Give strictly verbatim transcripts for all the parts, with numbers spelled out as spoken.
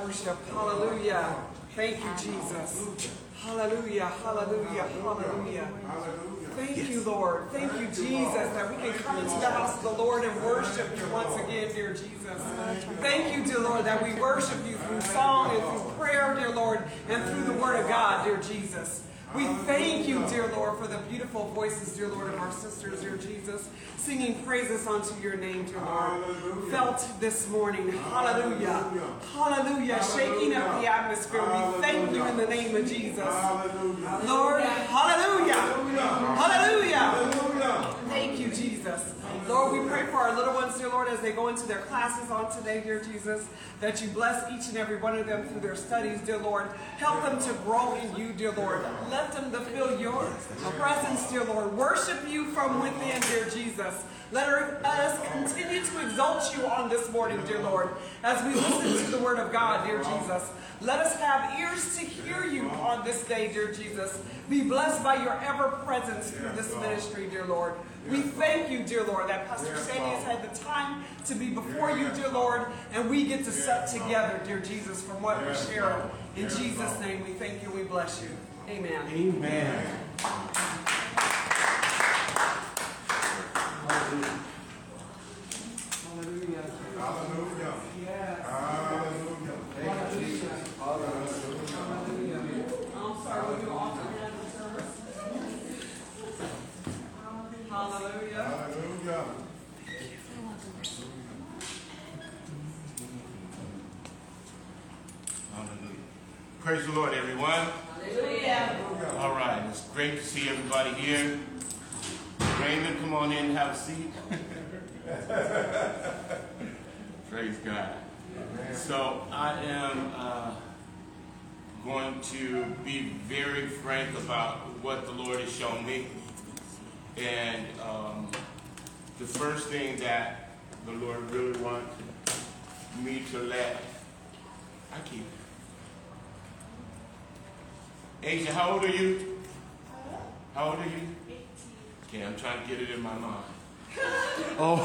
worship. Hallelujah. Thank you, Jesus. Hallelujah, hallelujah, hallelujah. Thank you, Lord. Thank you, Jesus, that we can come into the house of the Lord and worship you once again, dear Jesus. Thank you, dear Lord, that we worship you through song and through prayer, dear Lord, and through the word of God, dear Jesus. We thank you, dear Lord, for the beautiful voices, dear Lord, of our sisters, dear Jesus, singing praises unto your name, dear Lord. Hallelujah. Felt this morning. Hallelujah. Hallelujah. Shaking up the atmosphere. We thank you in the name of Jesus. Hallelujah. Lord, hallelujah. Hallelujah. Hallelujah. Thank you, Jesus. Lord, we pray for our little ones, dear Lord, as they go into their classes on today, dear Jesus, that you bless each and every one of them through their studies, dear Lord. Help them to grow in you, dear Lord. Let them to feel your presence, dear Lord. Worship you from within, dear Jesus. Let us continue to exalt you on this morning, dear Lord, as we listen to the word of God, dear Jesus. Let us have ears to hear you on this day, dear Jesus. Be blessed by your ever-presence through this ministry, dear Lord. We thank you, dear Lord, that Pastor Sandy has had the time to be before you, dear Lord, and we get to set together, dear Jesus, from what we're sharing. In Jesus' name, we thank you, we bless you. Amen. Amen. Hallelujah. Hallelujah. Hallelujah. Yes. Hallelujah. Thank you, Jesus. Hallelujah. I'm sorry, we'll do offering after the service. Hallelujah. Hallelujah. Hallelujah. Praise the Lord, everyone. Hallelujah. All right, it's great to see everybody here. Raymond, come on in and have a seat. Praise God. So I am uh, going to be very frank about what the Lord has shown me. And um, the first thing that the Lord really wants me to let, I keep Asia, how old are you? How old are you? eighteen. Okay, I'm trying to get it in my mind. Oh.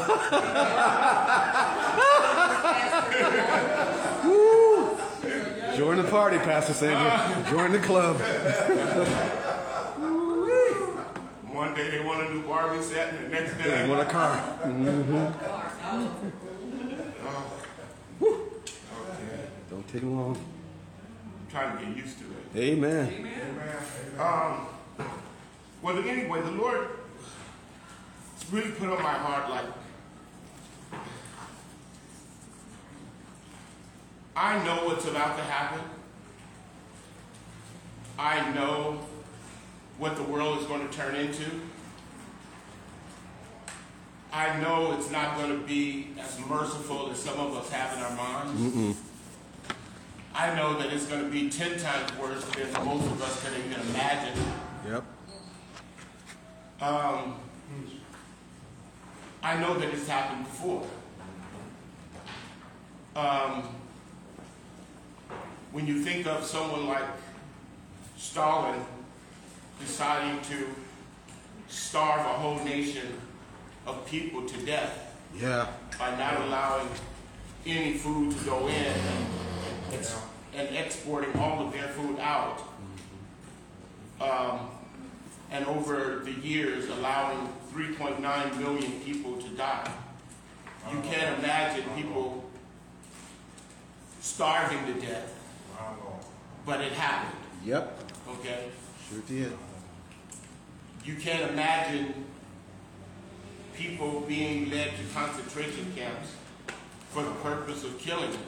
Woo. Join the party, Pastor Sandy. Join the club. One day they want a new Barbie set, and the next day They want a car. Mm-hmm. Oh. Okay. Don't take long. I'm trying to get used to it. Amen. Amen. Um, well, anyway, the Lord really put on my heart, like, I know what's about to happen. I know what the world is going to turn into. I know it's not going to be as merciful as some of us have in our minds. Mm-mm. I know that it's going to be ten times worse than most of us can even imagine. Yep. Um, I know that it's happened before. Um, when you think of someone like Stalin deciding to starve a whole nation of people to death, Yeah. by not allowing any food to go in and, and exporting all of their food out. Um, and over the years allowing three point nine million people to die. You can't imagine people starving to death, but it happened. Yep. Okay? Sure did. You can't imagine people being led to concentration camps for the purpose of killing them.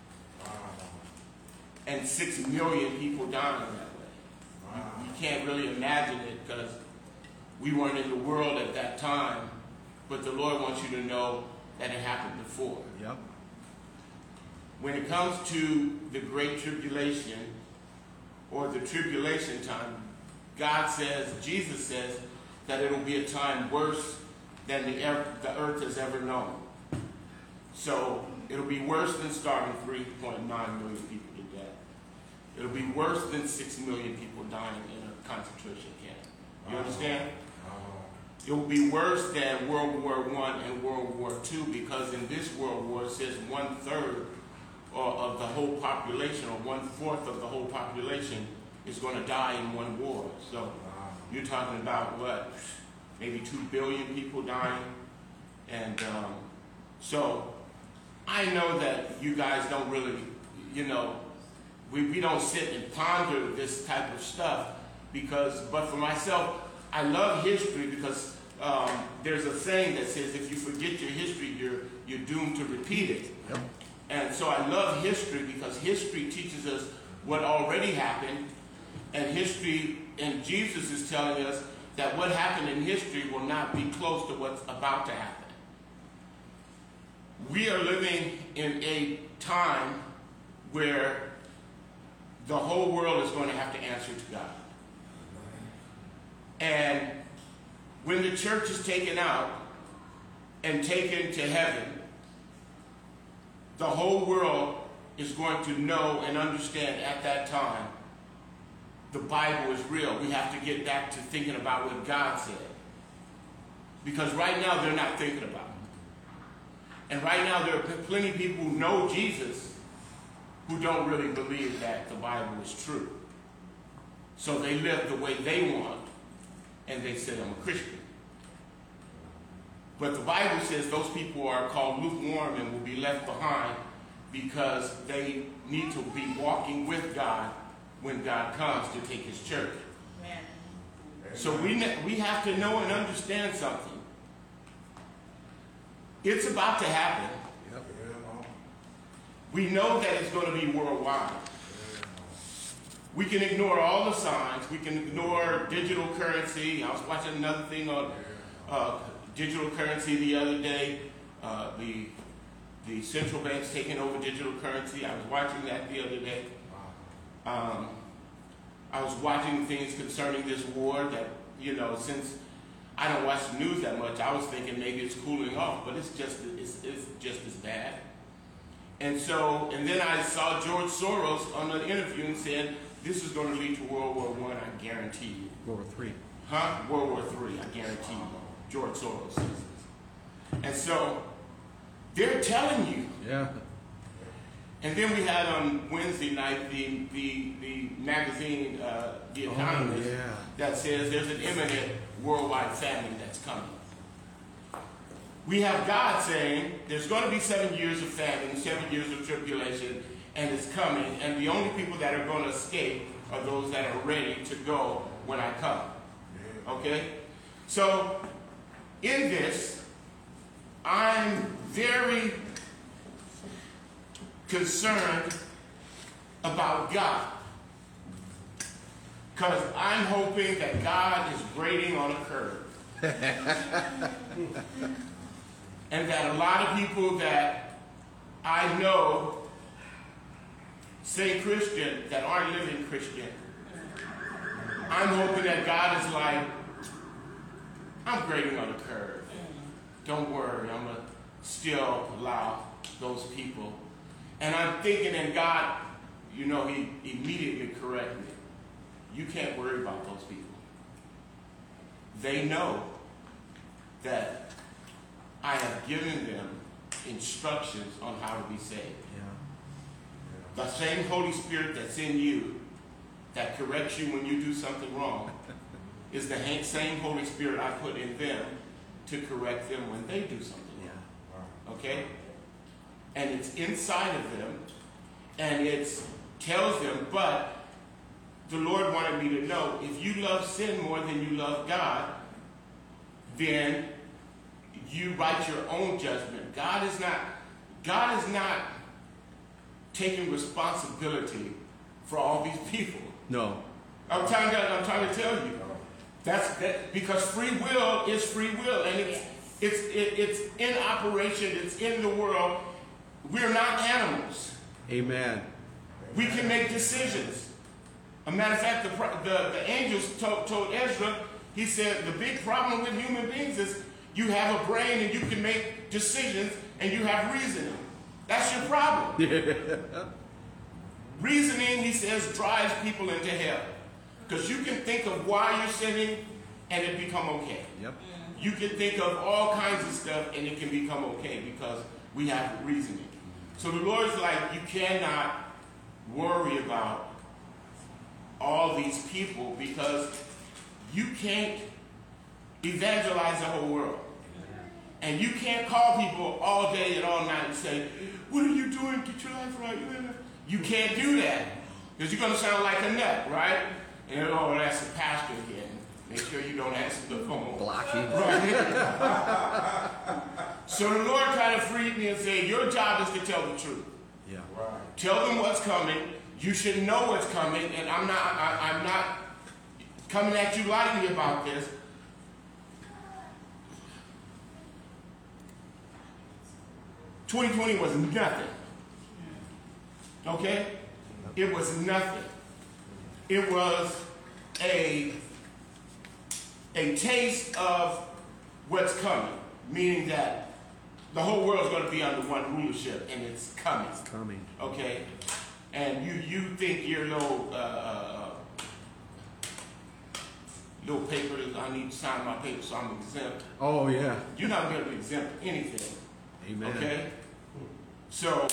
And six million people dying that way. You, you can't really imagine it because we weren't in the world at that time, but the Lord wants you to know that it happened before. Yep. When it comes to the Great Tribulation or the tribulation time, God says, Jesus says, that it'll be a time worse than the, the earth has ever known. So it'll be worse than starving three point nine million people to death. It'll be worse than six million people dying in a concentration camp. You understand? It will be worse than World War One and World War Two because in this World War it says one third or of the whole population, or one-fourth of the whole population is going to die in one war. So you're talking about, what, maybe two billion people dying? And um, so I know that you guys don't really, you know, we, we don't sit and ponder this type of stuff because, but for myself, I love history because um, there's a saying that says if you forget your history, you're, you're doomed to repeat it. Yep. And so I love history because history teaches us what already happened, and history, and Jesus is telling us that what happened in history will not be close to what's about to happen. We are living in a time where the whole world is going to have to answer to God. And when the church is taken out and taken to heaven, the whole world is going to know and understand at that time the Bible is real. We have to get back to thinking about what God said. Because right now they're not thinking about it. And right now there are plenty of people who know Jesus who don't really believe that the Bible is true. So they live the way they want, and they say, I'm a Christian. But the Bible says those people are called lukewarm and will be left behind because they need to be walking with God when God comes to take his church. Amen. So we, we have to know and understand something. It's about to happen. Yep. We know that it's going to be worldwide. We can ignore all the signs. We can ignore digital currency. I was watching another thing on uh, digital currency the other day. Uh, the, the central bank's taking over digital currency. I was watching that the other day. Um, I was watching things concerning this war that, you know, since I don't watch the news that much, I was thinking maybe it's cooling off, but it's just, it's, it's just as bad. And so, and then I saw George Soros on an interview and said, this is going to lead to World War One, I guarantee you. World War Three. Huh? World War Three, I guarantee you. George Soros says this. And so, they're telling you. Yeah. And then we had on Wednesday night the the, the magazine, uh, The Economist, oh, yeah. that says there's an imminent worldwide famine that's coming. We have God saying there's going to be seven years of famine, seven years of tribulation, and it's coming. And the only people that are going to escape are those that are ready to go when I come. Okay? So, in this, I'm very concerned about God. Because I'm hoping that God is grading on a curve. And that a lot of people that I know say Christian that aren't living Christian, I'm hoping that God is like, I'm grading on a curve. Don't worry, I'm going to still allow those people. And I'm thinking, and God, you know, he immediately corrected me. You can't worry about those people. They know that I have given them instructions on how to be saved. Yeah. The same Holy Spirit that's in you that corrects you when you do something wrong is the same Holy Spirit I put in them to correct them when they do something wrong. Okay? And it's inside of them, and it tells them, but the Lord wanted me to know, if you love sin more than you love God, then you write your own judgment. God is not, God is not taking responsibility for all these people. No. I'm trying to, I'm trying to tell you. That's that, because free will is free will, and it's it's it, it's in operation. It's in the world. We're not animals. Amen. We can make decisions. A matter of fact, the the, the angels told, told Ezra, he said, the big problem with human beings is you have a brain and you can make decisions and you have reasoning. That's your problem. Reasoning, he says, drives people into hell. Because you can think of why you're sinning and it become okay. Yep. You can think of all kinds of stuff and it can become okay because we have reasoning. So the Lord's like, you cannot worry about all these people because you can't evangelize the whole world. And you can't call people all day and all night and say, what are you doing? Get your life right. You can't do that because you're going to sound like a nut, right? And oh, that's the pastor again. Make sure you don't answer the phone. Blocking. Right? So the Lord kind of freed me and said, your job is to tell the truth. Yeah. Right. Tell them what's coming. You should know what's coming. And I'm not, I, I'm not coming at you lightly about this. twenty twenty was nothing. Okay? It was nothing. It was a, a taste of what's coming, meaning that the whole world is going to be under one rulership, and it's coming. It's coming. Okay? And you, you think your little, uh, uh, little paper, that I need to sign my paper so I'm exempt. Oh, yeah. You're not going to be exempt anything. Amen. Okay? So,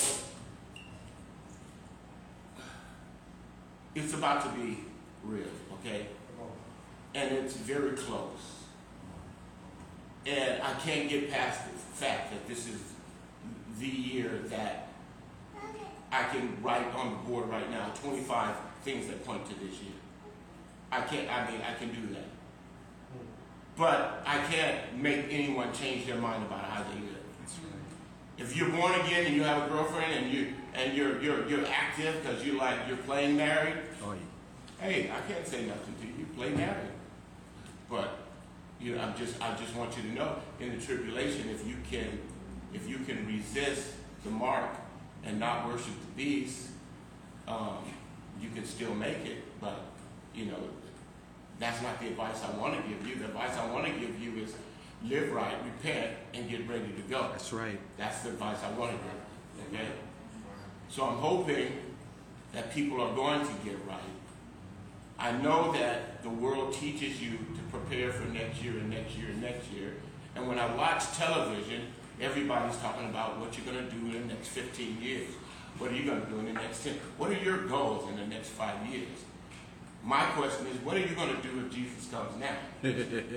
it's about to be real, okay? And it's very close. And I can't get past the fact that this is the year that I can write on the board right now twenty-five things that point to this year. I can't, I mean, I can do that. But I can't make anyone change their mind about how they live. If you're born again and you have a girlfriend and you and you're you're you're active because you like you're playing married, Oh, yeah. hey, I can't say nothing to you. Play married. But you know, I'm just I just want you to know in the tribulation, if you can if you can resist the mark and not worship the beast, um, you can still make it. But you know, that's not the advice I want to give you. The advice I want to give you is live right, repent, and get ready to go. That's right. That's the advice I want to give. Okay? So I'm hoping that people are going to get right. I know that the world teaches you to prepare for next year and next year and next year. And when I watch television, everybody's talking about what you're going to do in the next fifteen years. What are you going to do in the next ten? What are your goals in the next five years? My question is, what are you going to do if Jesus comes now?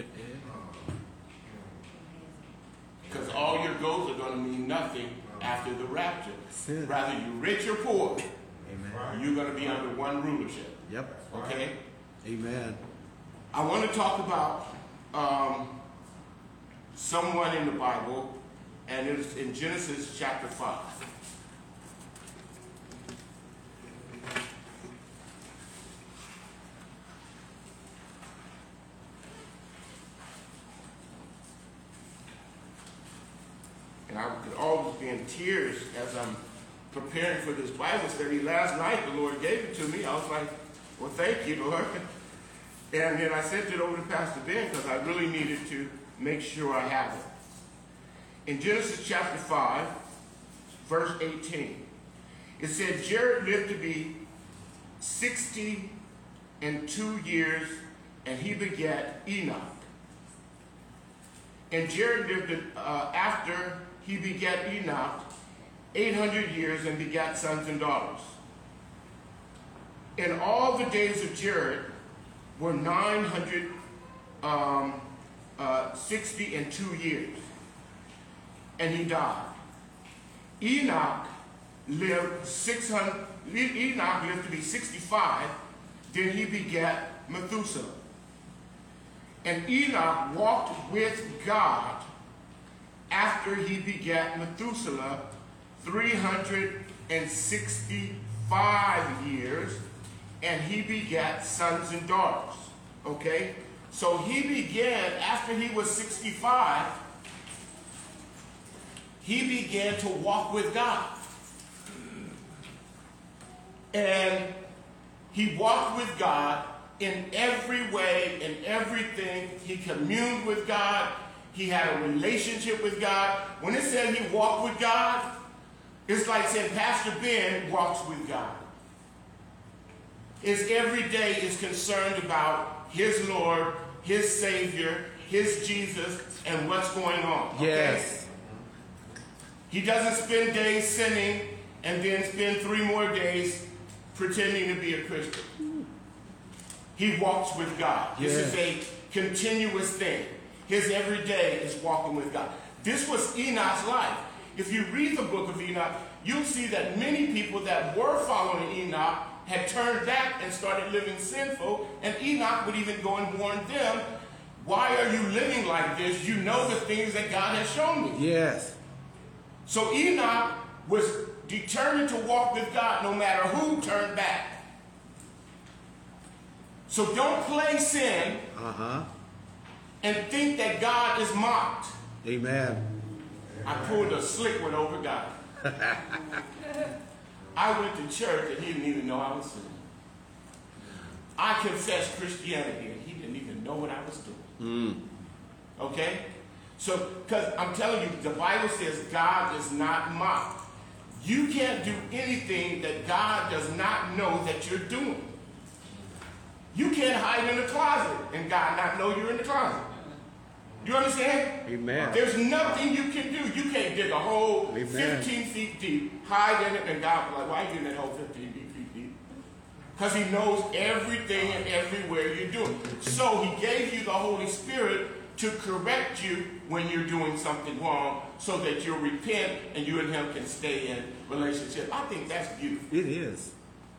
Because all your goals are going to mean nothing after the rapture. Rather you're rich or poor, Amen. you're going to be under one rulership. Yep. Okay? Amen. I want to talk about um, someone in the Bible, and it's in Genesis chapter five. And I could always be in tears as I'm preparing for this Bible study. Last night, the Lord gave it to me. I was like, well, thank you, Lord. And then I sent it over to Pastor Ben because I really needed to make sure I have it. In Genesis chapter five, verse eighteen, it said, Jared lived to be sixty and two years, and he begat Enoch. And Jared lived uh, after he begat Enoch eight hundred years and begat sons and daughters. And all the days of Jared were nine hundred sixty and two years. And he died. Enoch lived six hundred. Enoch lived to be sixty-five. Then he begat Methuselah. And Enoch walked with God after he begat Methuselah three hundred sixty-five years, and he begat sons and daughters. Okay? So he began, after he was sixty-five, he began to walk with God. And he walked with God in every way, in everything. He communed with God. He had a relationship with God. When it said he walked with God, it's like saying Pastor Ben walks with God. His every day is concerned about his Lord, his Savior, his Jesus, and what's going on. Okay? Yes. He doesn't spend days sinning. and then spend three more days pretending to be a Christian. He walks with God. This is a continuous thing. His every day is walking with God. This was Enoch's life. If you read the book of Enoch, you'll see that many people that were following Enoch had turned back and started living sinful, and Enoch would even go and warn them, why are you living like this? You know the things that God has shown me. Yes. So Enoch was determined to walk with God no matter who turned back. So don't play sin Uh-huh. and think that God is mocked. Amen. I pulled a slick one over God. I went to church and he didn't even know I was sinning. I confessed Christianity and he didn't even know what I was doing. Mm. Okay? So, because I'm telling you, the Bible says God is not mocked. You can't do anything that God does not know that you're doing. You can't hide in the closet and God not know you're in the closet. You understand? Amen. There's nothing you can do. You can't dig a hole Amen. fifteen feet deep, hide in it, and God will be like, why are you in that hole fifteen feet deep? Because he knows everything and everywhere you're doing. So he gave you the Holy Spirit to correct you when you're doing something wrong so that you'll repent and you and him can stay in relationship. I think that's beautiful. It is.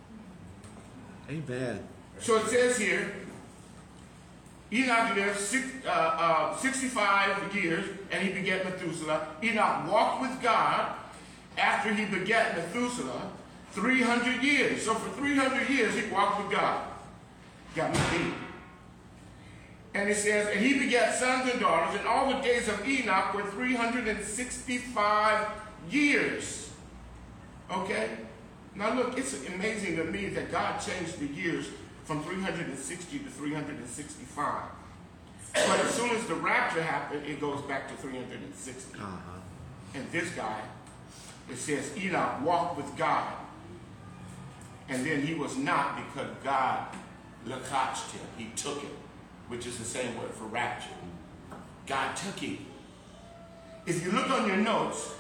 Amen. So it says here, Enoch lived six, uh, uh, sixty-five years, and he begat Methuselah. Enoch walked with God after he begat Methuselah three hundred years. So for three hundred years, he walked with God. Got me beat. And it says, and he begat sons and daughters, and all the days of Enoch were three hundred sixty-five years. Okay? Now look, it's amazing to me that God changed the years from three hundred sixty to three hundred sixty-five. But as soon as the rapture happened, it goes back to three hundred sixty. Uh-huh. And this guy, it says Enoch walked with God. And then he was not, because God lakached him. He took him, which is the same word for rapture. God took him. If you look on your notes,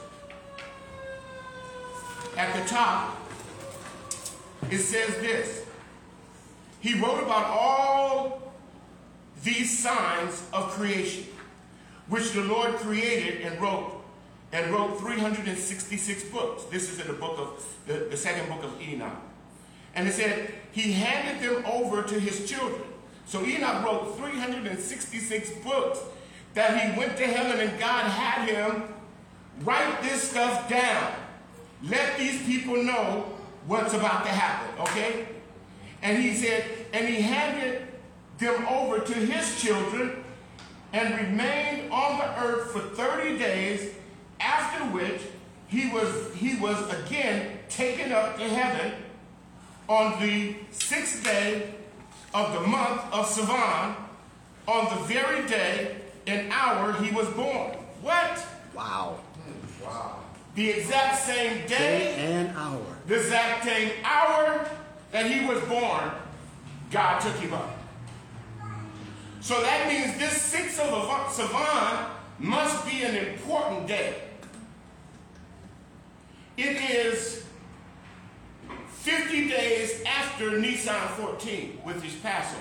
at the top, it says this. He wrote about all these signs of creation, which the Lord created and wrote, and wrote three hundred sixty-six books. This is in the book of the, the second book of Enoch. And it said he handed them over to his children. So Enoch wrote three hundred sixty-six books that he went to heaven and God had him write this stuff down. Let these people know what's about to happen, okay? And he said, and he handed them over to his children and remained on the earth for thirty days, after which he was, he was again taken up to heaven on the sixth day of the month of Sivan, on the very day and hour he was born. What? Wow. Wow. The exact same day, Day and hour. the exact same hour that he was born, God took him up. So that means this sixth of Sivan must be an important day. It is fifty days after Nisan fourteen, which is Passover.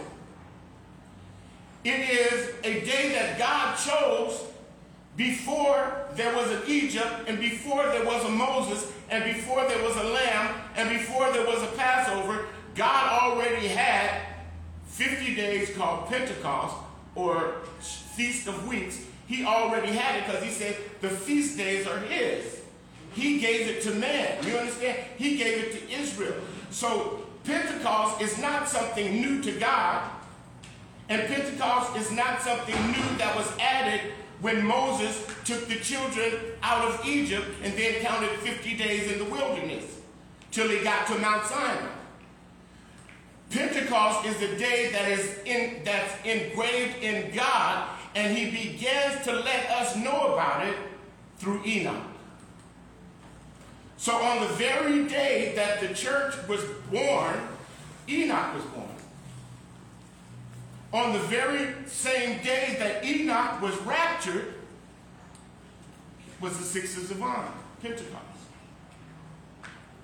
It is a day that God chose before there was an Egypt, and before there was a Moses, and before there was a lamb, and before there was a Passover. God already had fifty days called Pentecost, or Feast of Weeks. He already had it because he said the feast days are his. He gave it to man. You understand? He gave it to Israel. So Pentecost is not something new to God. And Pentecost is not something new that was added when Moses took the children out of Egypt and then counted fifty days in the wilderness till he got to Mount Sinai. Pentecost is the day that is in, that's engraved in God, and he begins to let us know about it through Enoch. So on the very day that the church was born, Enoch was born. On the very same day that Enoch was raptured was the sixth of Sivan, Pentecost.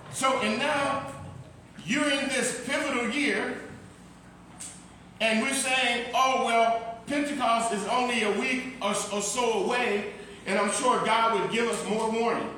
So, and now you're in this pivotal year, and we're saying, oh, well, Pentecost is only a week or, or so away, and I'm sure God would give us more warning.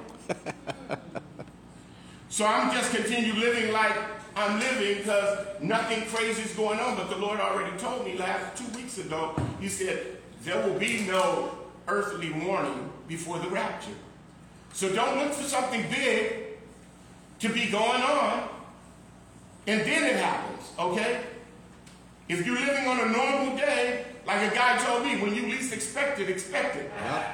So I'm just continue living like I'm living because nothing crazy is going on. But the Lord already told me last two weeks ago, he said, there will be no earthly warning before the rapture. So don't look for something big to be going on, and then it happens, okay? If you're living on a normal day, like a guy told me, when you least expect it, expect it. Yeah.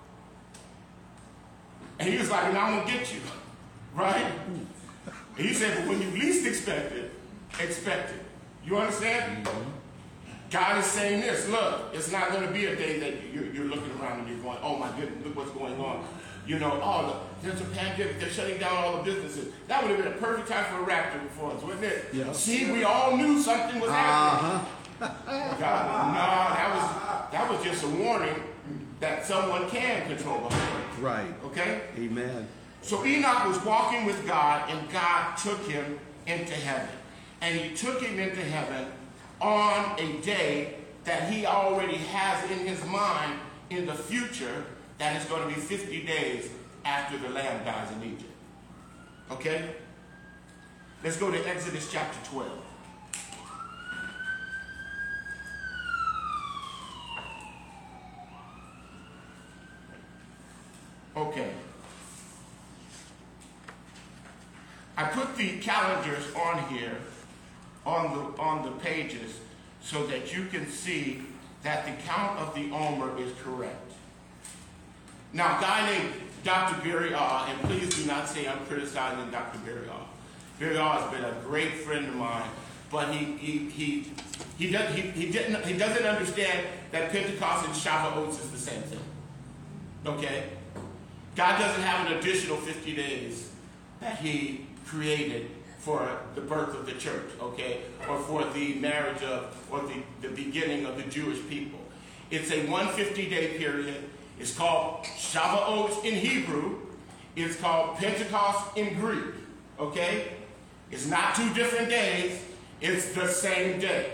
And he was like, and I'm going to get you, right? And he said, but when you least expect it, expect it. You understand? Mm-hmm. God is saying this, look, it's not going to be a day that you're, you're looking around and you're going, oh my goodness, look what's going on. You know, oh, look, there's a pandemic, they're shutting down all the businesses. That would have been a perfect time for a rapture for us, wouldn't it? Yeah. See, we all knew something was happening. Uh-huh. God, no, that was, that was just a warning that someone can control the heart. Right. Okay? Amen. So Enoch was walking with God, and God took him into heaven. And he took him into heaven on a day that he already has in his mind in the future, that is going to be fifty days after the lamb dies in Egypt. Okay? Let's go to Exodus chapter twelve. Okay. I put the calendars on here, on the, on the pages, so that you can see that the count of the Omer is correct. Now, a guy named Doctor Barry Ah, and please do not say I'm criticizing Doctor Barry Ah. Barry Ah has been a great friend of mine, but he he he he, does, he, he didn't he doesn't understand that Pentecost and Shavuot is the same thing. Okay? God doesn't have an additional fifty days that he created for the birth of the church, okay, or for the marriage of, or the, the beginning of the Jewish people. It's a one hundred fifty day period. It's called Shavuot in Hebrew. It's called Pentecost in Greek, okay? It's not two different days. It's the same day.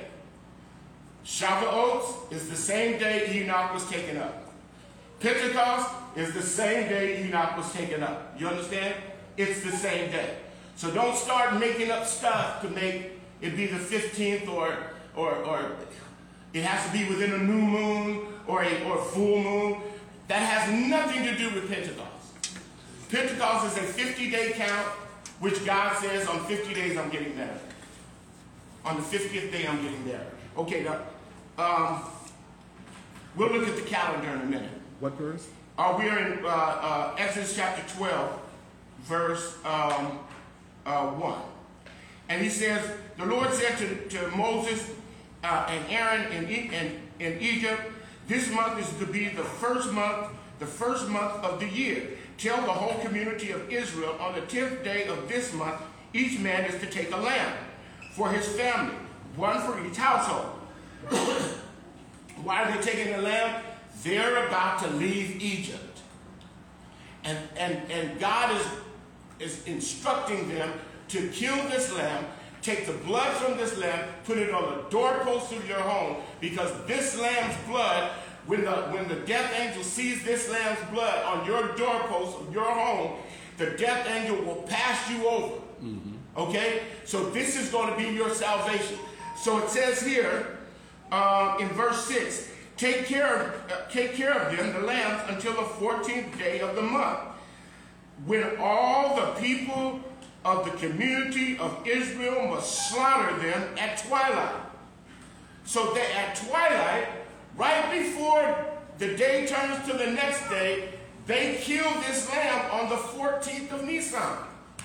Shavuot is the same day Enoch was taken up. Pentecost is the same day Enoch was taken up. You understand? It's the same day. So don't start making up stuff to make it be the fifteenth or, or, or it has to be within a new moon or a or full moon. That has nothing to do with Pentecost. Pentecost is a fifty day count, which God says on fifty days I'm getting married. On the fiftieth day I'm getting married. Okay, now, um, we'll look at the calendar in a minute. What verse? Uh, we are in uh, uh, Exodus chapter twelve, verse um, uh, one. And he says, the Lord said to, to Moses uh, and Aaron in, e in, in Egypt, this month is to be the first month, the first month of the year. Tell the whole community of Israel on the tenth day of this month, each man is to take a lamb for his family, one for each household. Why are they taking a lamb? They're about to leave Egypt. And, and, and God is, is instructing them to kill this lamb, take the blood from this lamb, put it on the doorpost of your home, because this lamb's blood, when the, when the death angel sees this lamb's blood on your doorpost of your home, the death angel will pass you over. Mm-hmm. Okay? So this is going to be your salvation. So it says here um, in verse six, take care of, uh, take care of them, the lambs, until the fourteenth day of the month, when all the people of the community of Israel must slaughter them at twilight. So that at twilight, right before the day turns to the next day, they kill this lamb on the fourteenth of Nisan.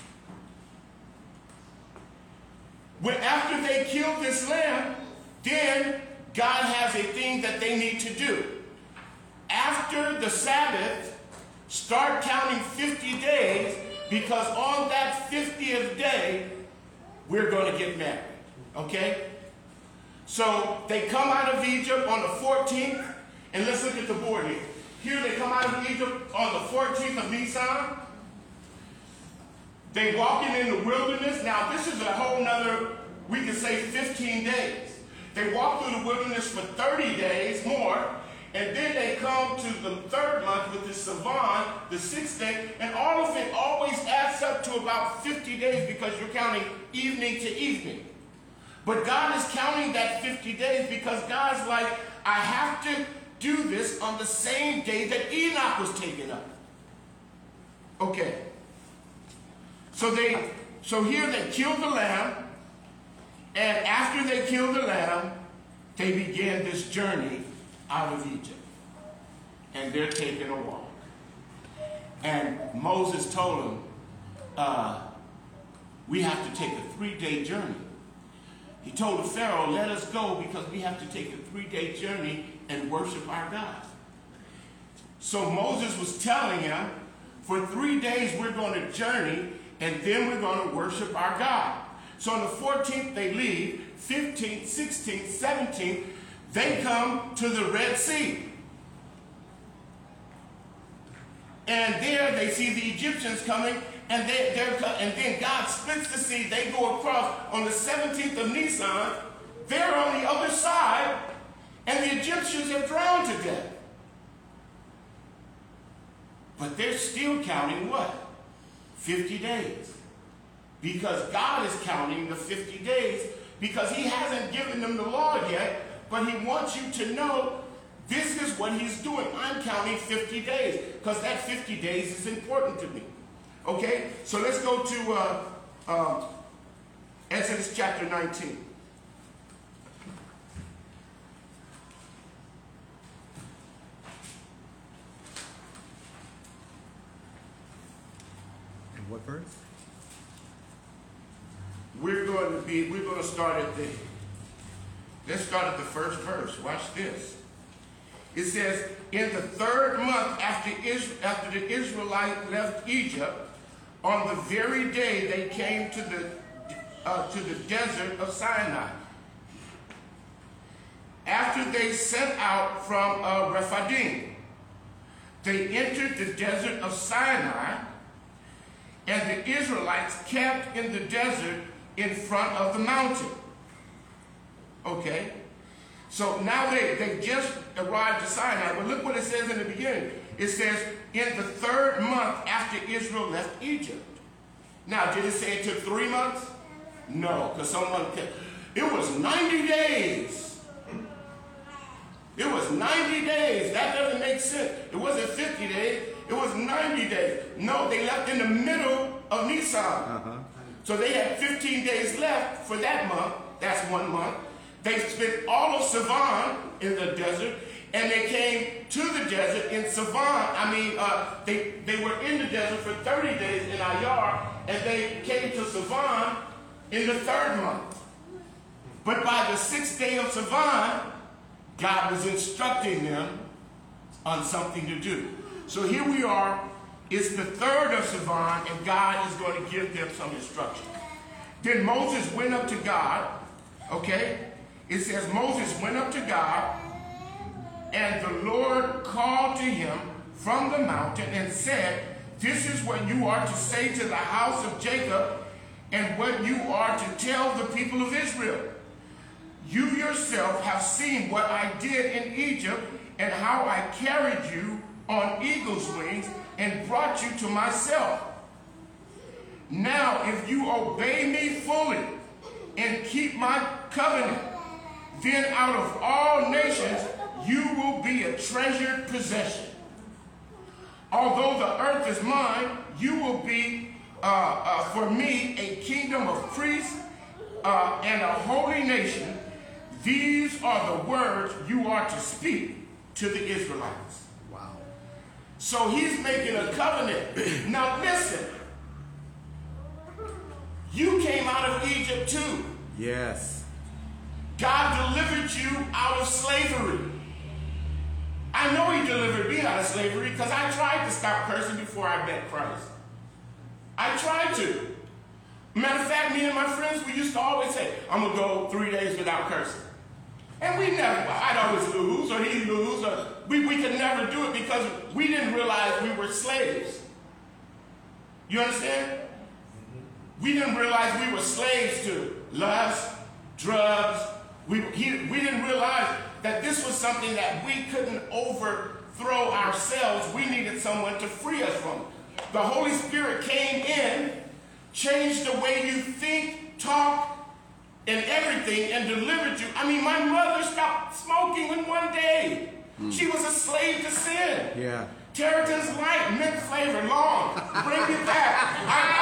When after they kill this lamb, then God has a thing that they need to do. After the Sabbath, start counting fifty days, because on that fiftieth day, we're going to get married. Okay? So they come out of Egypt on the fourteenth, and let's look at the board here. Here they come out of Egypt on the fourteenth of Nisan. They walking in the wilderness. Now, this is a whole nother, we could say fifteen days. They walk through the wilderness for thirty days more, and then they come to the third month with the Sivan, the sixth day, and all of it always adds up to about fifty days because you're counting evening to evening. But God is counting that fifty days because God's like, I have to do this on the same day that Enoch was taken up. Okay. So they, so here they killed the lamb, and after they killed the lamb, they began this journey out of Egypt. And they're taking a walk. And Moses told them, uh, we have to take a three-day journey. He told the Pharaoh, let us go because we have to take a three-day journey and worship our God. So Moses was telling him, for three days we're going to journey and then we're going to worship our God. So on the fourteenth they leave, fifteenth, sixteenth, seventeenth, they come to the Red Sea. And there they see the Egyptians coming, and, they, they're, and then God splits the sea. They go across on the seventeenth of Nisan. They're on the other side, and the Egyptians have drowned to death. But they're still counting what? fifty days. Because God is counting the fifty days because he hasn't given them the law yet, but he wants you to know this is what he's doing. I'm counting fifty days because that fifty days is important to me. Okay? So let's go to uh, uh, Exodus chapter nineteen. And what verse? We're going to be, we're going to start at the, let's start at the first verse. Watch this. It says, in the third month after, Israel, after the Israelites left Egypt, on the very day they came to the, uh, to the desert of Sinai. After they set out from uh, Rephidim, they entered the desert of Sinai, and the Israelites camped in the desert in front of the mountain. Okay? So now they, they just arrived to Sinai, but look what it says in the beginning. It says, in the third month after Israel left Egypt. Now, did it say it took three months? No, because someone kept, it was ninety days. It was ninety days. That doesn't make sense. It wasn't fifty days. It was ninety days. No, they left in the middle of Nisan. Uh-huh. So they had fifteen days left for that month. That's one month. They spent all of Sivan in the desert, and they came to the desert in Sivan. I mean, uh, they, they were in the desert for thirty days in Ayar, and they came to Sivan in the third month. But by the sixth day of Sivan, God was instructing them on something to do. So here we are. It's the third of Sivan, and God is going to give them some instruction. Then Moses went up to God, okay? It says Moses went up to God, and the Lord called to him from the mountain and said, this is what you are to say to the house of Jacob and what you are to tell the people of Israel. You yourself have seen what I did in Egypt and how I carried you on eagle's wings and brought you to myself. Now, if you obey me fully and keep my covenant, then out of all nations you will be a treasured possession. Although the earth is mine, you will be uh, uh, for me a kingdom of priests uh, and a holy nation. These are the words you are to speak to the Israelites. Wow. So he's making a covenant. Now listen, you came out of Egypt too. Yes. God delivered you out of slavery. I know he delivered me out of slavery because I tried to stop cursing before I met Christ. I tried to. Matter of fact, me and my friends, we used to always say, I'm going to go three days without cursing. And we never, I'd always lose, or he'd lose, or we, we could never do it because we didn't realize we were slaves. You understand? We didn't realize we were slaves to lust, drugs. We, he, we didn't realize that this was something that we couldn't overthrow ourselves. We needed someone to free us from. The Holy Spirit came in, changed the way you think, talk, and everything, and delivered you. I mean, my mother stopped smoking in one day. Mm. She was a slave to sin. Yeah. Territon's Light, mint flavor, long. Bring it back.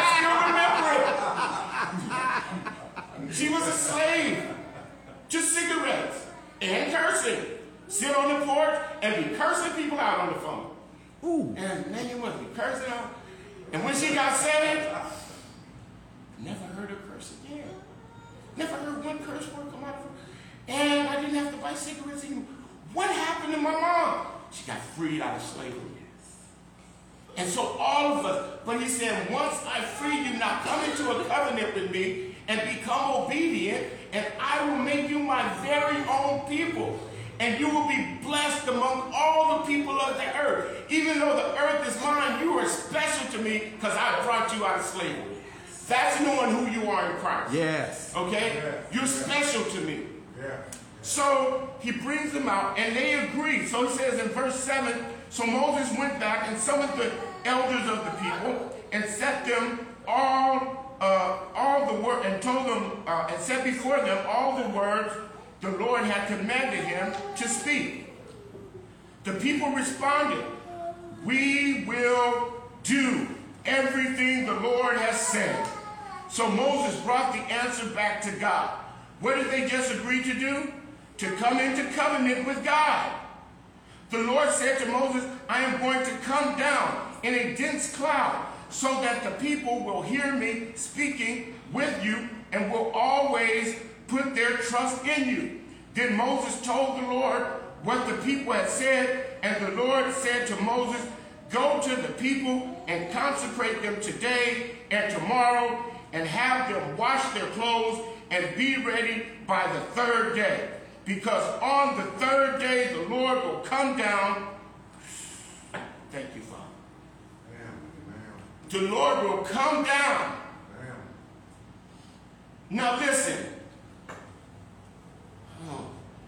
I, I still remember it. She was a slave to cigarettes and cursing. Sit on the porch and be cursing people out on the phone. Ooh. And man, you must be cursing out. And when she got saved, never heard her curse again. Never heard one curse word come out of her. And I didn't have to buy cigarettes anymore. What happened to my mom? She got freed out of slavery. And so all of us, but he said, once I free you, now come into a covenant with me and become obedient, and I will make you my very own people. And you will be blessed among all the people of the earth. Even though the earth is mine, you are special to me because I brought you out of slavery. That's knowing who you are in Christ. Yes. Okay? Yes. You're special to me. Yeah. So he brings them out, and they agree. So he says in verse seven, so Moses went back and summoned the elders of the people and set them all, uh, all the word, and told them, uh, and set before them all the words the Lord had commanded him to speak. The people responded, we will do everything the Lord has said. So Moses brought the answer back to God. What did they just agree to do? To come into covenant with God. The Lord said to Moses, I am going to come down in a dense cloud so that the people will hear me speaking with you and will always put their trust in you. Then Moses told the Lord what the people had said, and the Lord said to Moses, go to the people and consecrate them today and tomorrow, and have them wash their clothes and be ready by the third day. Because on the third day the Lord will come down. Thank you, Father. The Lord will come down. Now listen. Oh.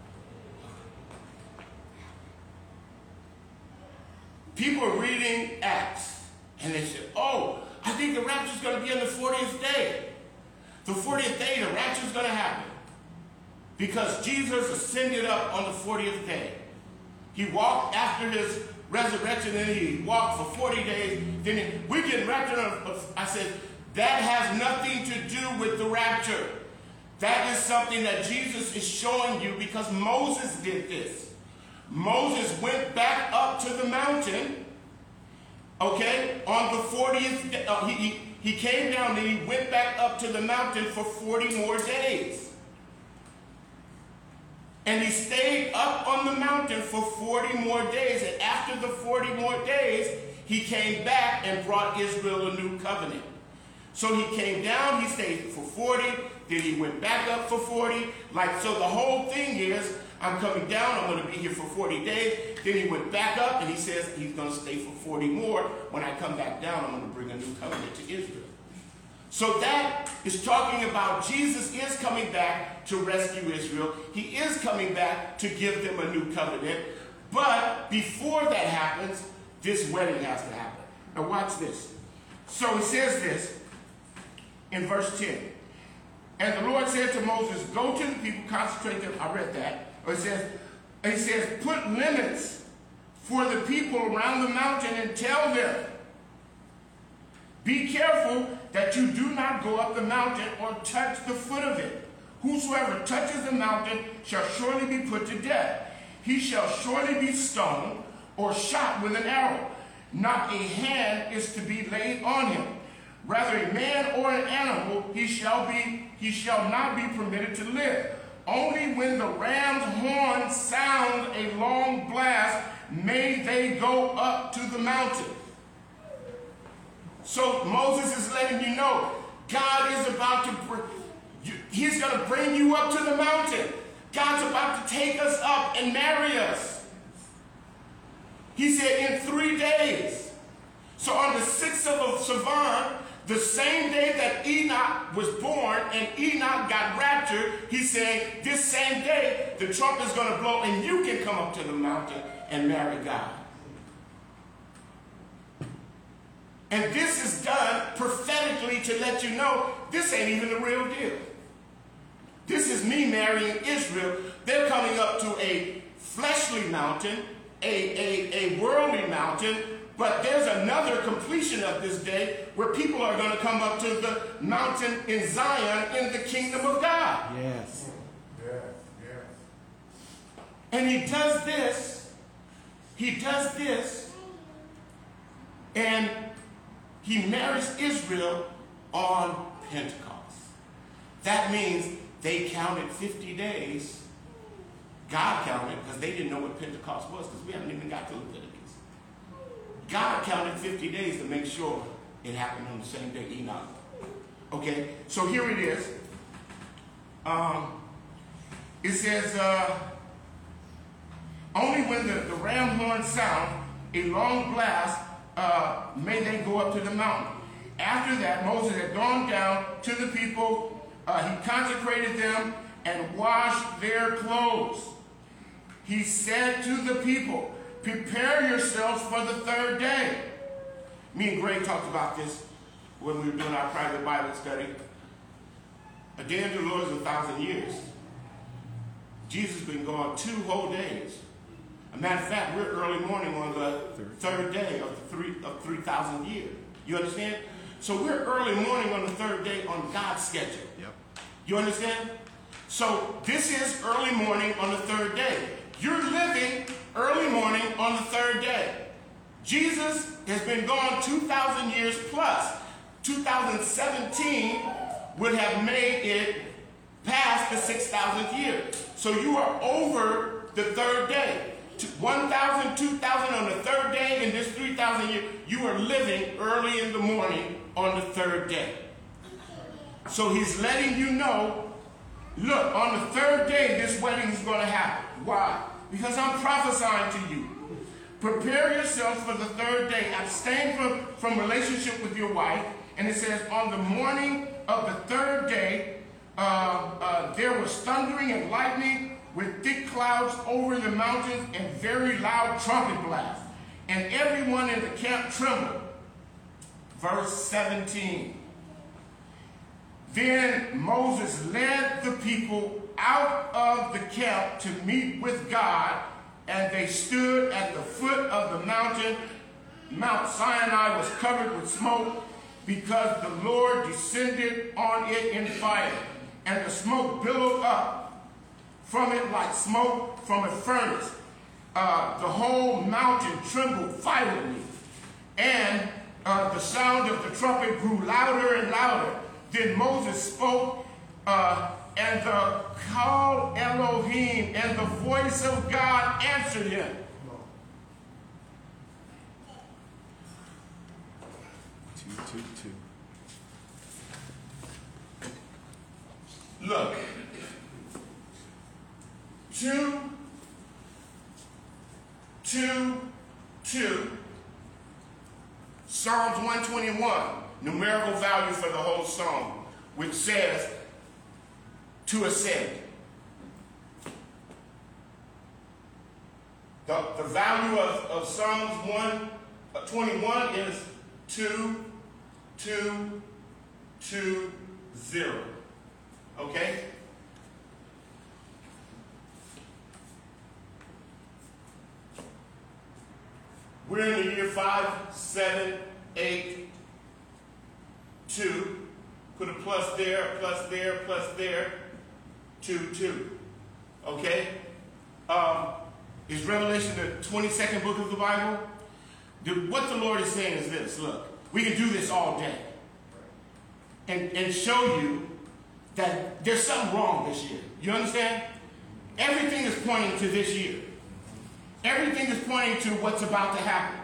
People are reading Acts, and they say, oh, I think the rapture is going to be on the fortieth day. The fortieth day, the rapture is going to happen. Because Jesus ascended up on the fortieth day. He walked after his resurrection, and he walked for forty days. Then he, we get raptured. I said, that has nothing to do with the rapture. That is something that Jesus is showing you because Moses did this. Moses went back up to the mountain, okay, on the fortieth day. Uh, he, he, he came down and he went back up to the mountain for forty more days. And he stayed up on the mountain for forty more days. And after the forty more days, he came back and brought Israel a new covenant. So he came down, he stayed for forty, then he went back up for forty. Like, so the whole thing is, I'm coming down, I'm going to be here for forty days. Then he went back up and he says he's going to stay for forty more. When I come back down, I'm going to bring a new covenant to Israel. So that is talking about Jesus is coming back to rescue Israel. He is coming back to give them a new covenant. But before that happens, this wedding has to happen. Now watch this. So he says this in verse ten. And the Lord said to Moses, go to the people, concentrate them. I read that. It says, it says, put limits for the people around the mountain and tell them, be careful that you do not go up the mountain or touch the foot of it. Whosoever touches the mountain shall surely be put to death. He shall surely be stoned or shot with an arrow. Not a hand is to be laid on him. Rather a man or an animal he shall be, he shall not be permitted to live. Only when the ram's horn sound a long blast may they go up to the mountain. So Moses is letting you know, God is about to bring, he's going to bring you up to the mountain. God's about to take us up and marry us. He said in three days. So on the sixth of Sivan, The same day that Enoch was born and Enoch got raptured, he's saying this same day the trumpet is going to blow and you can come up to the mountain and marry God. And this is done prophetically to let you know this ain't even the real deal. This is me marrying Israel. They're coming up to a fleshly mountain, a, a, a worldly mountain, but there's another completion of this day where people are going to come up to the mountain in Zion in the kingdom of God. Yes. Yes, yes. And he does this, he does this, and he marries Israel on Pentecost. That means they counted fifty days. God counted, because they didn't know what Pentecost was, because we haven't even got to Leviticus. God counted fifty days to make sure it happened on the same day Enoch. Okay, so here it is. Um, it says, uh, only when the, the ram horn sound, a long blast, uh, may they go up to the mountain. After that, Moses had gone down to the people. Uh, he consecrated them and washed their clothes. He said to the people, prepare yourselves for the third day. Me and Greg talked about this when we were doing our private Bible study. A day of the Lord is a thousand years. Jesus has been gone two whole days. As a matter of fact, we're early morning on the third day of the three of three thousand years. You understand? So we're early morning on the third day on God's schedule. Yep. You understand? So this is early morning on the third day. You're living early morning on the third day. Jesus has been gone two thousand years plus. two thousand seventeen would have made it past the six thousandth year. So you are over the third day. one thousand, two thousand on the third day in this three thousand year, you are living early in the morning on the third day. So he's letting you know, look, on the third day, this wedding is going to happen. Why? Because I'm prophesying to you. Prepare yourselves for the third day. Abstain from, from relationship with your wife. And it says, on the morning of the third day, uh, uh, there was thundering and lightning with thick clouds over the mountains and very loud trumpet blasts. And everyone in the camp trembled. Verse seventeen. Then Moses led the people out of the camp to meet with God, and they stood at the foot of the mountain. Mount Sinai was covered with smoke because the Lord descended on it in fire, and the smoke billowed up from it like smoke from a furnace. Uh, the whole mountain trembled violently, and uh, the sound of the trumpet grew louder and louder. Then Moses spoke, uh, and the call Elohim, and the voice of God answered him. Two, two, two. Look. Two, two, two. Psalms one twenty-one, numerical value for the whole song, which says to ascend. The, the value of, of Psalms one twenty-one is two, two, two, zero. Okay? We're in the year five, seven, eight, two. Put a plus there, plus there, plus there, two, two. Okay? Um, is Revelation the twenty-second book of the Bible? The, what the Lord is saying is this. Look, we can do this all day and, and show you that there's something wrong this year. You understand? Everything is pointing to this year. Everything is pointing to what's about to happen.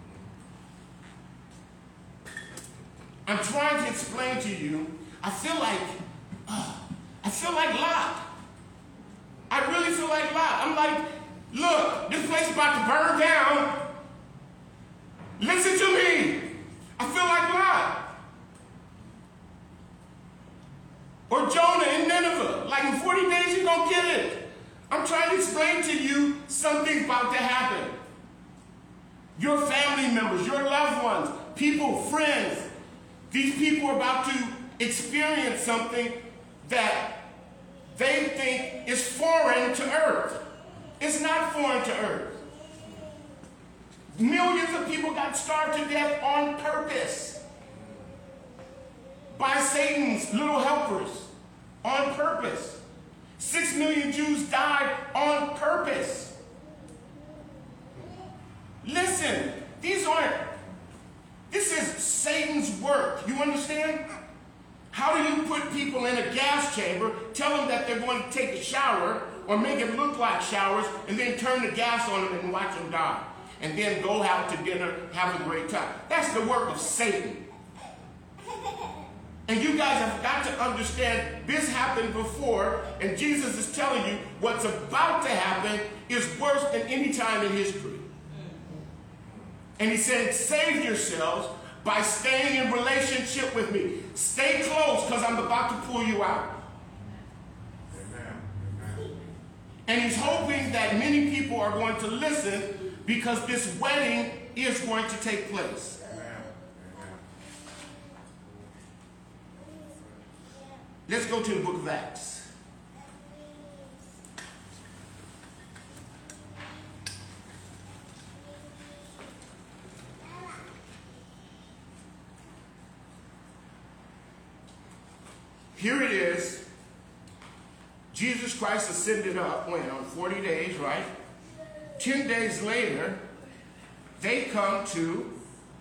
I'm trying to explain to you, I feel like, uh, I feel like Lot. I really feel like Lot. I'm like, look, this place is about to burn down. Listen to me. I feel like Lot. Or Jonah in Nineveh. Like in forty days you're going to get it. I'm trying to explain to you something's about to happen. Your family members, your loved ones, people, friends, these people are about to experience something that they think is foreign to earth. It's not foreign to earth. Millions of people got starved to death on purpose by Satan's little helpers, on purpose. Six million Jews died on purpose. Listen, these aren't, this is Satan's work. You understand? How do you put people in a gas chamber, tell them that they're going to take a shower, or make it look like showers, and then turn the gas on them and watch them die? And then go out to dinner, have a great time. That's the work of Satan. And you guys have got to understand this happened before, and Jesus is telling you what's about to happen is worse than any time in history. And he said, save yourselves by staying in relationship with me. Stay close, because I'm about to pull you out. Amen. And he's hoping that many people are going to listen, because this wedding is going to take place. Amen. Let's go to the book of Acts. Here it is. Jesus Christ ascended up, when, on forty days, right? Ten days later, they come to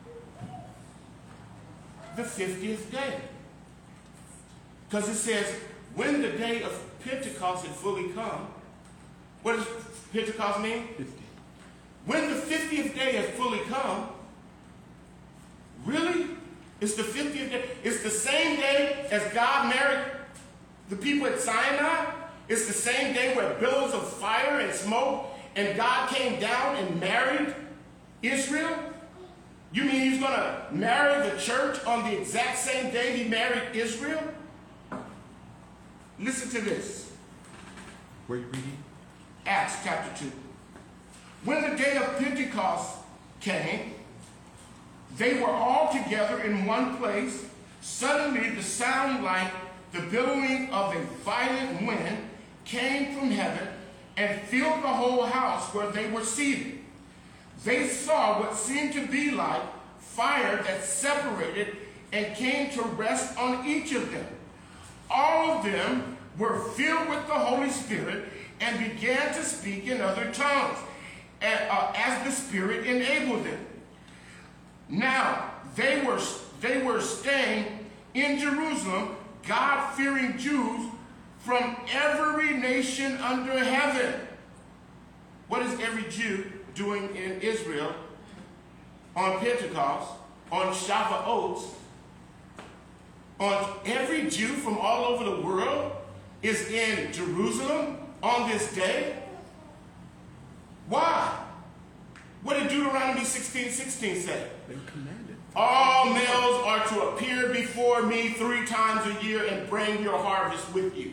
the fiftieth day. Because it says, when the day of Pentecost had fully come, what does Pentecost mean? fifty. When the fiftieth day had fully come, really? It's the fiftieth day. It's the same day as God married the people at Sinai. It's the same day where billows of fire and smoke and God came down and married Israel? You mean he's going to marry the church on the exact same day he married Israel? Listen to this. Where are you reading? Acts chapter two. When the day of Pentecost came, they were all together in one place. Suddenly the sound like the billowing of a violent wind came from heaven and filled the whole house where they were seated. They saw what seemed to be like fire that separated and came to rest on each of them. All of them were filled with the Holy Spirit and began to speak in other tongues, as the Spirit enabled them. Now, they were, they were staying in Jerusalem, God-fearing Jews from every nation under heaven. What is every Jew doing in Israel on Pentecost, on Shavuot? On every Jew from all over the world is in Jerusalem on this day? Why? What did Deuteronomy sixteen sixteen say? They were commanded. All males are to appear before me three times a year and bring your harvest with you.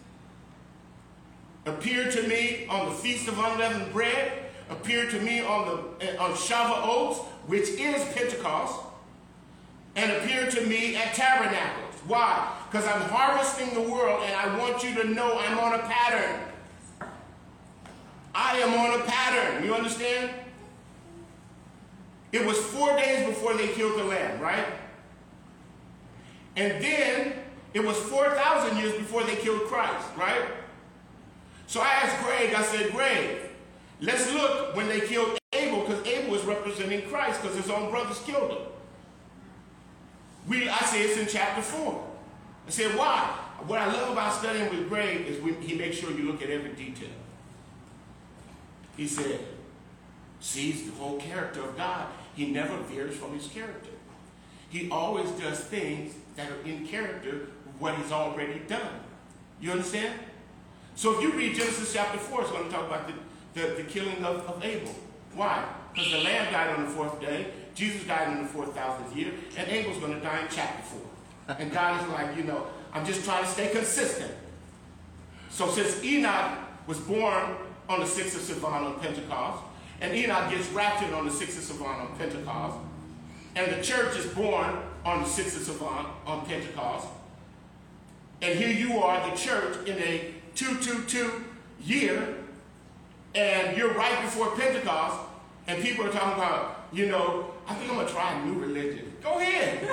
Appear to me on the Feast of Unleavened Bread. Appear to me on the on Shavuot, which is Pentecost. And appear to me at Tabernacles. Why? Because I'm harvesting the world and I want you to know I'm on a pattern. I am on a pattern. You understand? It was four days before they killed the lamb, right? And then it was four thousand years before they killed Christ, right? So I asked Greg, I said, Greg, let's look when they killed Abel, because Abel was representing Christ because his own brothers killed him. We, I say it's in chapter four. I said, why? What I love about studying with Greg is when he makes sure you look at every detail. He said, sees the whole character of God. He never veers from his character. He always does things that are in character with what he's already done. You understand? So if you read Genesis chapter four, it's going to talk about the, the, the killing of, of Abel. Why? Because the lamb died on the fourth day. Jesus died in the four thousandth year, and Abel's going to die in chapter four. And God is like, you know, I'm just trying to stay consistent. So since Enoch was born on the sixth of Sivan on Pentecost, and Enoch gets raptured on the sixth of Sivan on Pentecost, and the church is born on the sixth of Sivan on Pentecost, and here you are, the church, in a two two two year, and you're right before Pentecost, and people are talking about, you know, I think I'm going to try a new religion. Go ahead.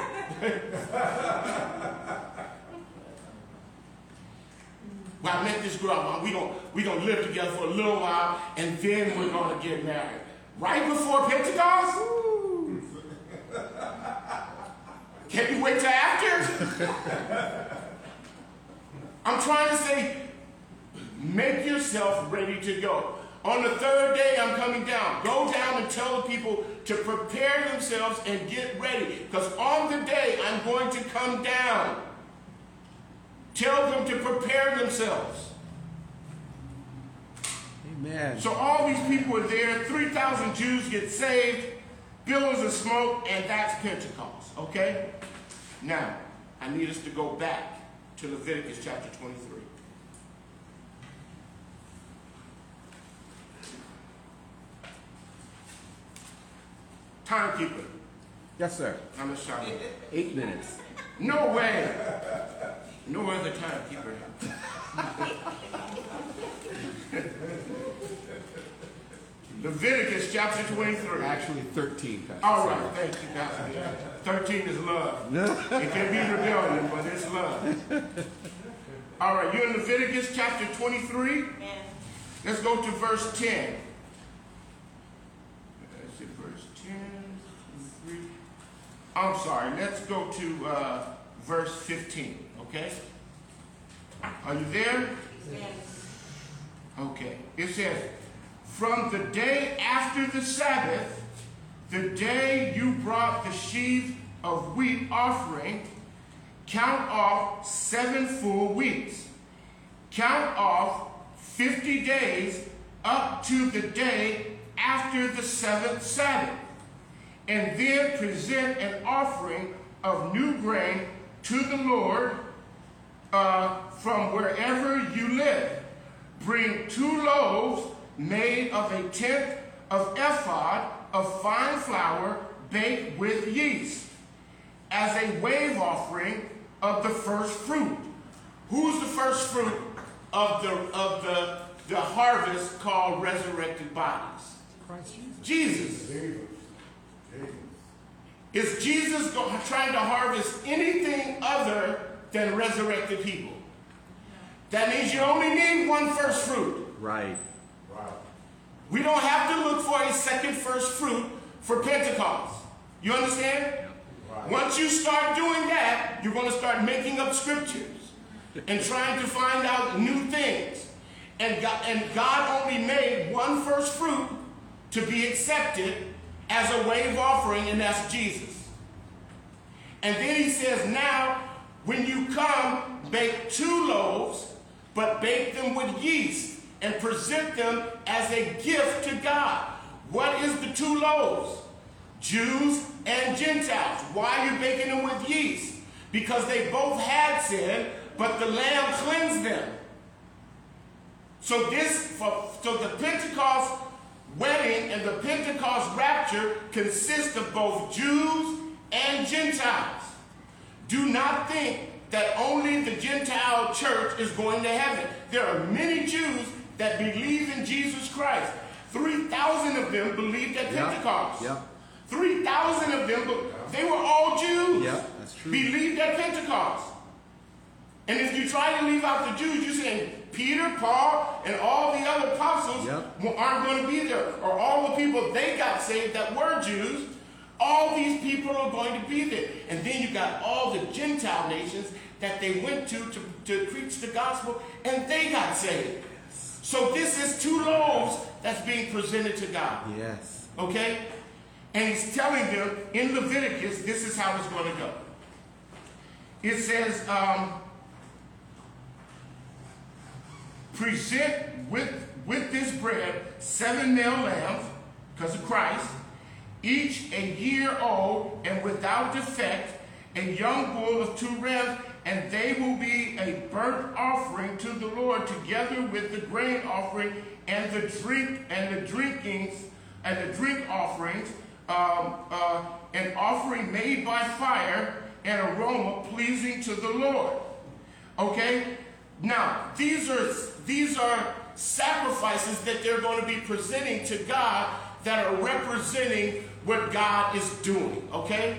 Well, I met this girl. We gonna we gonna live together for a little while, and then we're gonna get married. Right before Pentecost? Can you wait till after? I'm trying to say, make yourself ready to go. On the third day, I'm coming down. Go down and tell the people to prepare themselves and get ready, because on the day I'm going to come down. Tell them to prepare themselves. Amen. So all these people are there. three thousand Jews get saved. Billows of smoke, and that's Pentecost. Okay? Now, I need us to go back to Leviticus chapter twenty-three. Timekeeper. Yes, sir. I'm a shot. Eight minutes. No way. No other timekeeper. Leviticus chapter twenty-three. Actually, thirteen. Pastor. All right, thank you, Pastor. thirteen is love. It can be rebellion, but it's love. All right, you're in Leviticus chapter twenty-three. Let's go to verse ten. Let's see, verse ten. twenty-three. I'm sorry, let's go to uh, verse fifteen, okay? Are you there? Yes. Okay. It says, from the day after the Sabbath, the day you brought the sheaf of wheat offering, count off seven full weeks. Count off fifty days up to the day after the seventh Sabbath, and then present an offering of new grain to the Lord uh, from wherever you live. Bring two loaves made of a tenth of ephod of fine flour baked with yeast, as a wave offering of the first fruit. Who's the first fruit of the of the, the harvest called resurrected bodies? Christ Jesus. Jesus. Is Jesus go, trying to harvest anything other than resurrected people? That means you only need one first fruit. Right. We don't have to look for a second first fruit for Pentecost. You understand? Right. Once you start doing that, you're going to start making up scriptures and trying to find out new things. And God, and God only made one first fruit to be accepted as a wave offering, and that's Jesus. And then he says, now, when you come, bake two loaves, but bake them with yeast, and present them as a gift to God. What is the two loaves? Jews and Gentiles. Why are you baking them with yeast? Because they both had sin, but the Lamb cleansed them. So this, for, so the Pentecost wedding and the Pentecost rapture consist of both Jews and Gentiles. Do not think that only the Gentile church is going to heaven. There are many Jews that believe in Jesus Christ. three thousand of them believed at Yep. Pentecost. Yep. three thousand of them, they were all Jews. Yep, that's true. Believed at Pentecost. And if you try to leave out the Jews, you're saying Peter, Paul, and all the other apostles Yep. aren't going to be there. Or all the people they got saved that were Jews, all these people are going to be there. And then you got all the Gentile nations that they went to to, to preach the gospel, and they got saved. So this is two loaves that's being presented to God. Yes. Okay? And he's telling them in Leviticus, this is how it's going to go. It says, um, present with, with this bread seven male lambs, because of Christ, each a year old and without defect, a young bull of two rams, and they will be a burnt offering to the Lord together with the grain offering and the drink and the drinkings and the drink offerings, um, uh, an offering made by fire, an aroma pleasing to the Lord. Okay? Now, these are these are sacrifices that they're going to be presenting to God that are representing what God is doing. Okay?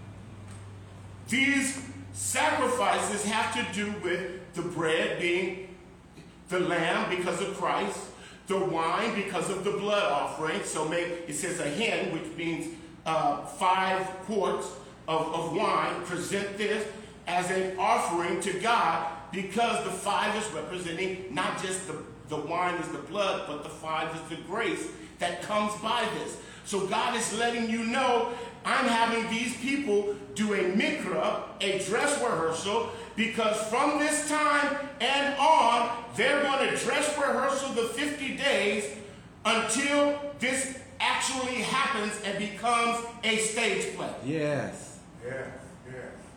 These sacrifices have to do with the bread being the lamb because of Christ, the wine because of the blood offering. So make, it says a hin, which means uh, five quarts of, of wine. Present this as an offering to God because the five is representing not just the, the wine is the blood, but the five is the grace that comes by this. So God is letting you know, I'm having these people do a mikra, a dress rehearsal, because from this time and on, they're going to dress rehearsal the fifty days until this actually happens and becomes a stage play. Yes. Yes, yes.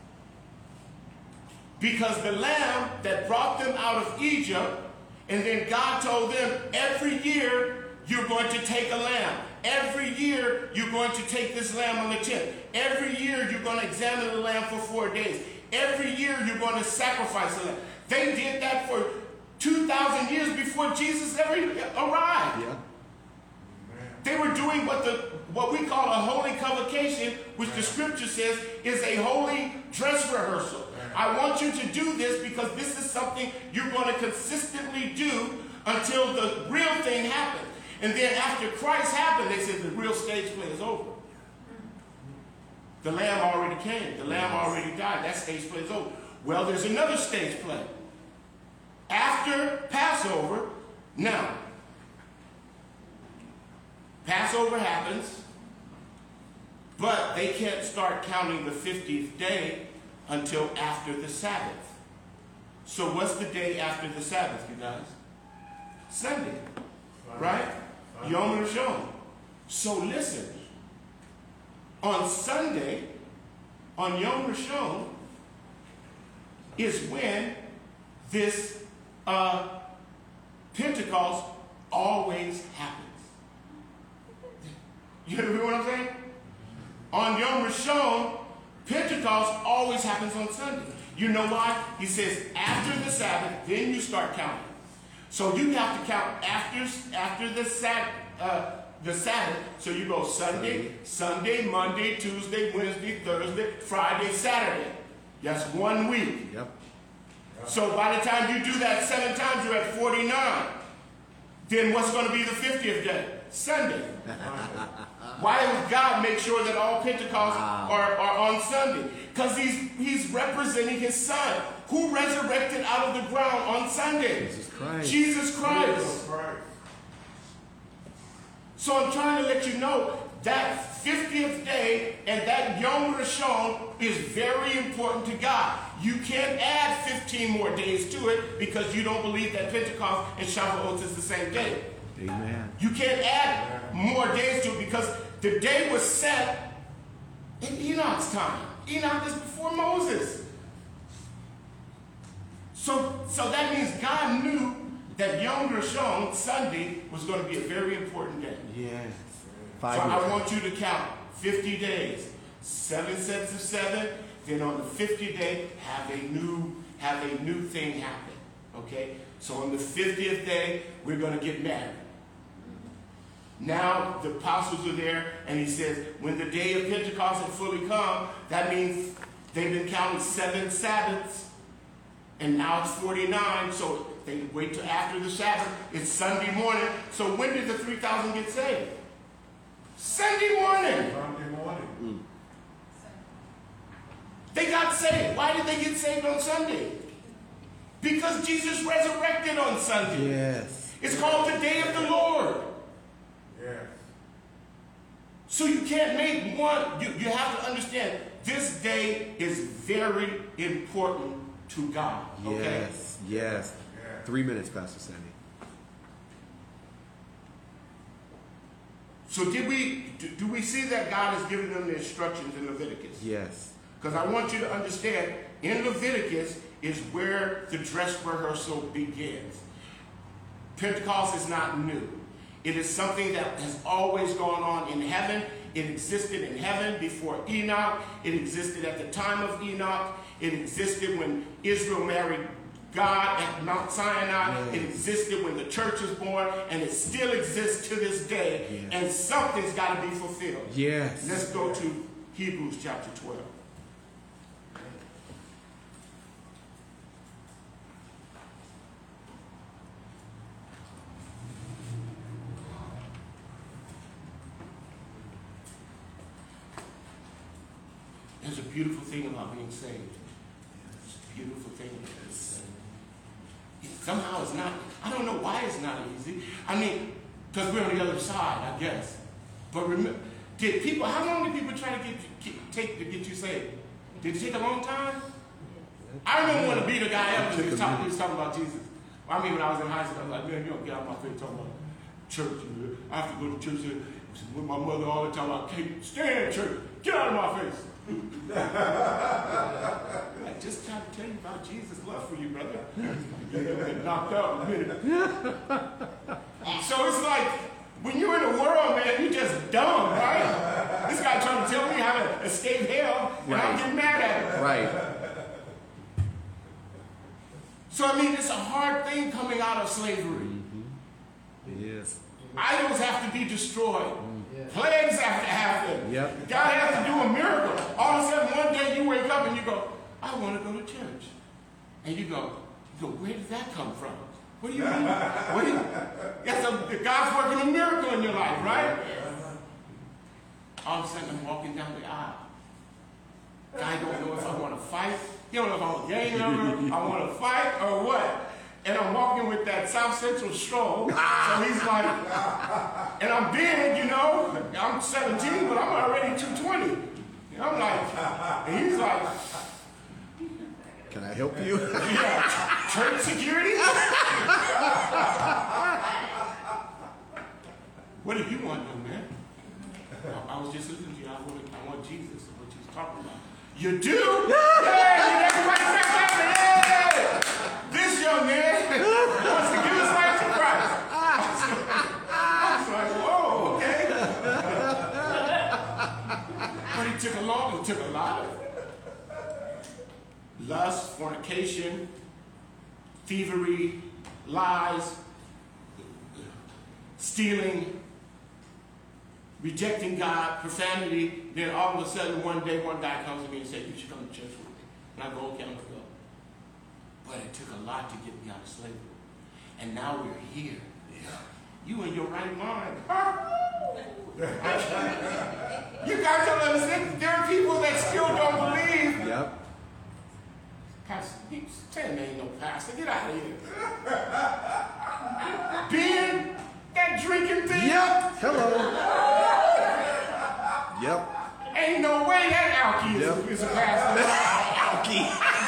Because the lamb that brought them out of Egypt, and then God told them, every year you're going to take a lamb. Every year you're going to take this lamb on the tenth. Every year you're going to examine the lamb for four days. Every year you're going to sacrifice a lamb. They did that for two thousand years before Jesus ever arrived. Yeah. They were doing what the what we call a holy convocation, which the scripture says is a holy dress rehearsal. I want you to do this because this is something you're going to consistently do until the real thing happens. And then after Christ happened, they said the real stage play is over. The lamb already came. The lamb already died. That stage play is over. Well, there's another stage play. After Passover, now, Passover happens, but they can't start counting the fiftieth day until after the Sabbath. So what's the day after the Sabbath, you guys? Sunday, right? Yom Rishon. So listen, on Sunday, on Yom Rishon, is when this uh, Pentecost always happens. You hear what I'm saying? On Yom Rishon, Pentecost always happens on Sunday. You know why? He says after the Sabbath, then you start counting. So you have to count after after the Sabbath. Uh, the Sabbath. So you go Sunday, Sunday, Monday, Tuesday, Wednesday, Thursday, Friday, Saturday. That's one week. Yep. So by the time you do that seven times, you're at forty-nine. Then what's going to be the fiftieth day? Sunday. Why would God make sure that all Pentecosts wow. are, are on Sunday? Because he's, he's representing his son, who resurrected out of the ground on Sunday. Jesus Christ. Jesus Christ. Jesus Christ. So I'm trying to let you know that fiftieth day and that Yom Rishon is very important to God. You can't add fifteen more days to it because you don't believe that Pentecost and Shavuot is the same day. Amen. You can't add more days to it because the day was set in Enoch's time. Enoch is before Moses. So, so that means God knew that Yom Rishon, Sunday, was going to be a very important day. Yes. So Five I years. want you to count fifty days, seven sets of seven. Then on the fiftieth day, have a new have a new thing happen. Okay. So on the fiftieth day, we're going to get married. Now the apostles are there, and he says, when the day of Pentecost had fully come, that means they've been counting seven Sabbaths, and now it's forty-nine. So they wait till after the Sabbath. It's Sunday morning. So when did the three thousand get saved? Sunday morning. Sunday morning. Mm. They got saved. Why did they get saved on Sunday? Because Jesus resurrected on Sunday. Yes. It's called the day of the Lord. Yes. So you can't make one. You, you have to understand this day is very important to God. Okay? Yes. Yes. Yeah. Three minutes, Pastor Sandy. So did we do, do we see that God has given them the instructions in Leviticus? Yes. Because I want you to understand in Leviticus is where the dress rehearsal begins. Pentecost is not new. It is something that has always gone on in heaven. It existed in heaven before Enoch. It existed at the time of Enoch. It existed when Israel married God at Mount Sinai. Yes. It existed when the church was born, and it still exists to this day. Yes. And something's got to be fulfilled. Yes. Let's go to Hebrews chapter twelve. There's a beautiful thing about being saved. It's a beautiful thing about being saved. Somehow it's not, I don't know why it's not easy. I mean, because we're on the other side, I guess. But remember, did people, how long did people try to get, get take to get you saved? Did it take a long time? I remember when the beat a guy up, he was, talking, he was talking about Jesus. I mean, when I was in high school, I was like, man, you don't get out of my face talking about church. I have to go to church with my mother all the time. I can't stand church. Get out of my face. I just tried to tell you about Jesus' love for you, brother. You'll get knocked out in a minute. So it's like, when you're in the world, man, you're just dumb, right? This guy trying to tell me how to escape hell, and Right. I'm getting mad at him. Right. So, I mean, it's a hard thing coming out of slavery. Yes. Idols have to be destroyed. Plagues have to happen. Yep. God has to do a miracle. All of a sudden, one day you wake up and you go, I want to go to church. And you go, you go, where did that come from? What do you mean? What do you, yes, a, God's working a miracle in your life, right? All of a sudden, I'm walking down the aisle. I don't know if I want to fight. He don't know if I want a gang number, I want to fight, or what. And I'm walking with that South Central stroll. So he's like, and I'm big, you know. I'm seventeen, but I'm already two twenty. And I'm like, and he's like, Can I help you? yeah, church security? What do you want, young man? I, I was just listening to you. I want, I want Jesus, what you was talking about. You do? Yeah, everybody clap, clap, yeah! This young man wants to give his life to Christ. I was like, whoa, okay. But it took a long, it took a lot of lust, fornication, thievery, lies, stealing, rejecting God, profanity. Then all of a sudden, one day, one guy comes to me and says, you should come to church with me. And I go, okay, I'm going to go. But it took a lot to get me out of slavery. And now we're here. Yeah. You in your right mind. You guys don't understand. There are people that still don't believe. Yep. Pastor, Sam ain't no pastor. Get out of here. Being that drinking thing. Yep. Hello. Yep. Ain't no way that alky is, Yep. is a pastor. Alky.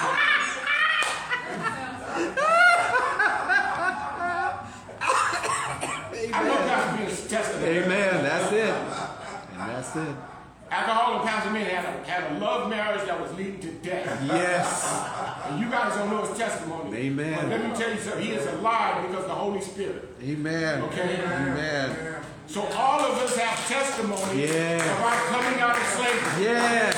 I know Pastor being a testament. Amen. That's it. And that's it. Alcohol and Pastor Man had a, had a love marriage that was leading to death. Yes. And you guys don't know his testimony. Amen. But let me tell you something. He is alive because of the Holy Spirit. Amen. Okay? Amen. So all of us have testimony Yes. about coming out of slavery. Yes.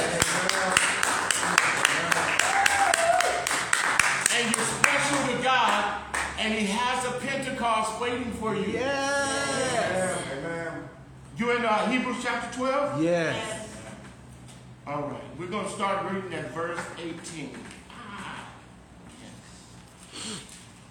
And you're special to God, and He has a Pentecost waiting for you. Yes. Amen. You in uh, Hebrews chapter twelve? Yes. All right. We're going to start reading at verse eighteen. Ah, yes.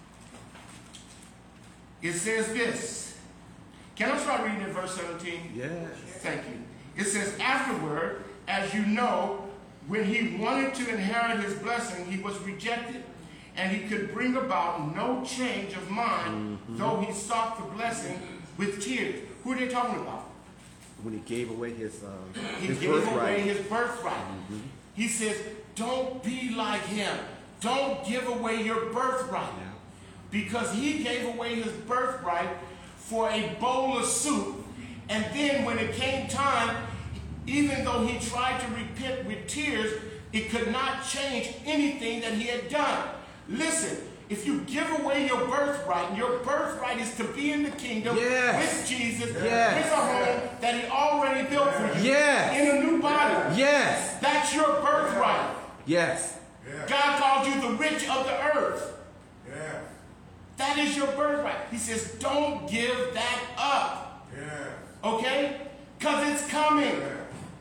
It says this. Can I start reading at verse seventeen? Yes. Thank you. It says, afterward, as you know, when he wanted to inherit his blessing, he was rejected, and he could bring about no change of mind, mm-hmm. though he sought the blessing with tears. Who are they talking about? When he gave away his uh, He his gave birthright. away his birthright. Mm-hmm. He says, don't be like him. Don't give away your birthright. Yeah. Because he gave away his birthright for a bowl of soup. And then when it came time, even though he tried to repent with tears, it could not change anything that he had done. Listen, if you give away your birthright, and your birthright is to be in the kingdom Yes. with Jesus, Yes. with a home that he already built for you, Yes. in a new body. Yes. That's your birthright. Yes. Yeah. God called you the rich of the earth. Yeah. That is your birthright. He says, don't give that up. Yeah. Okay? Because it's coming. Yeah.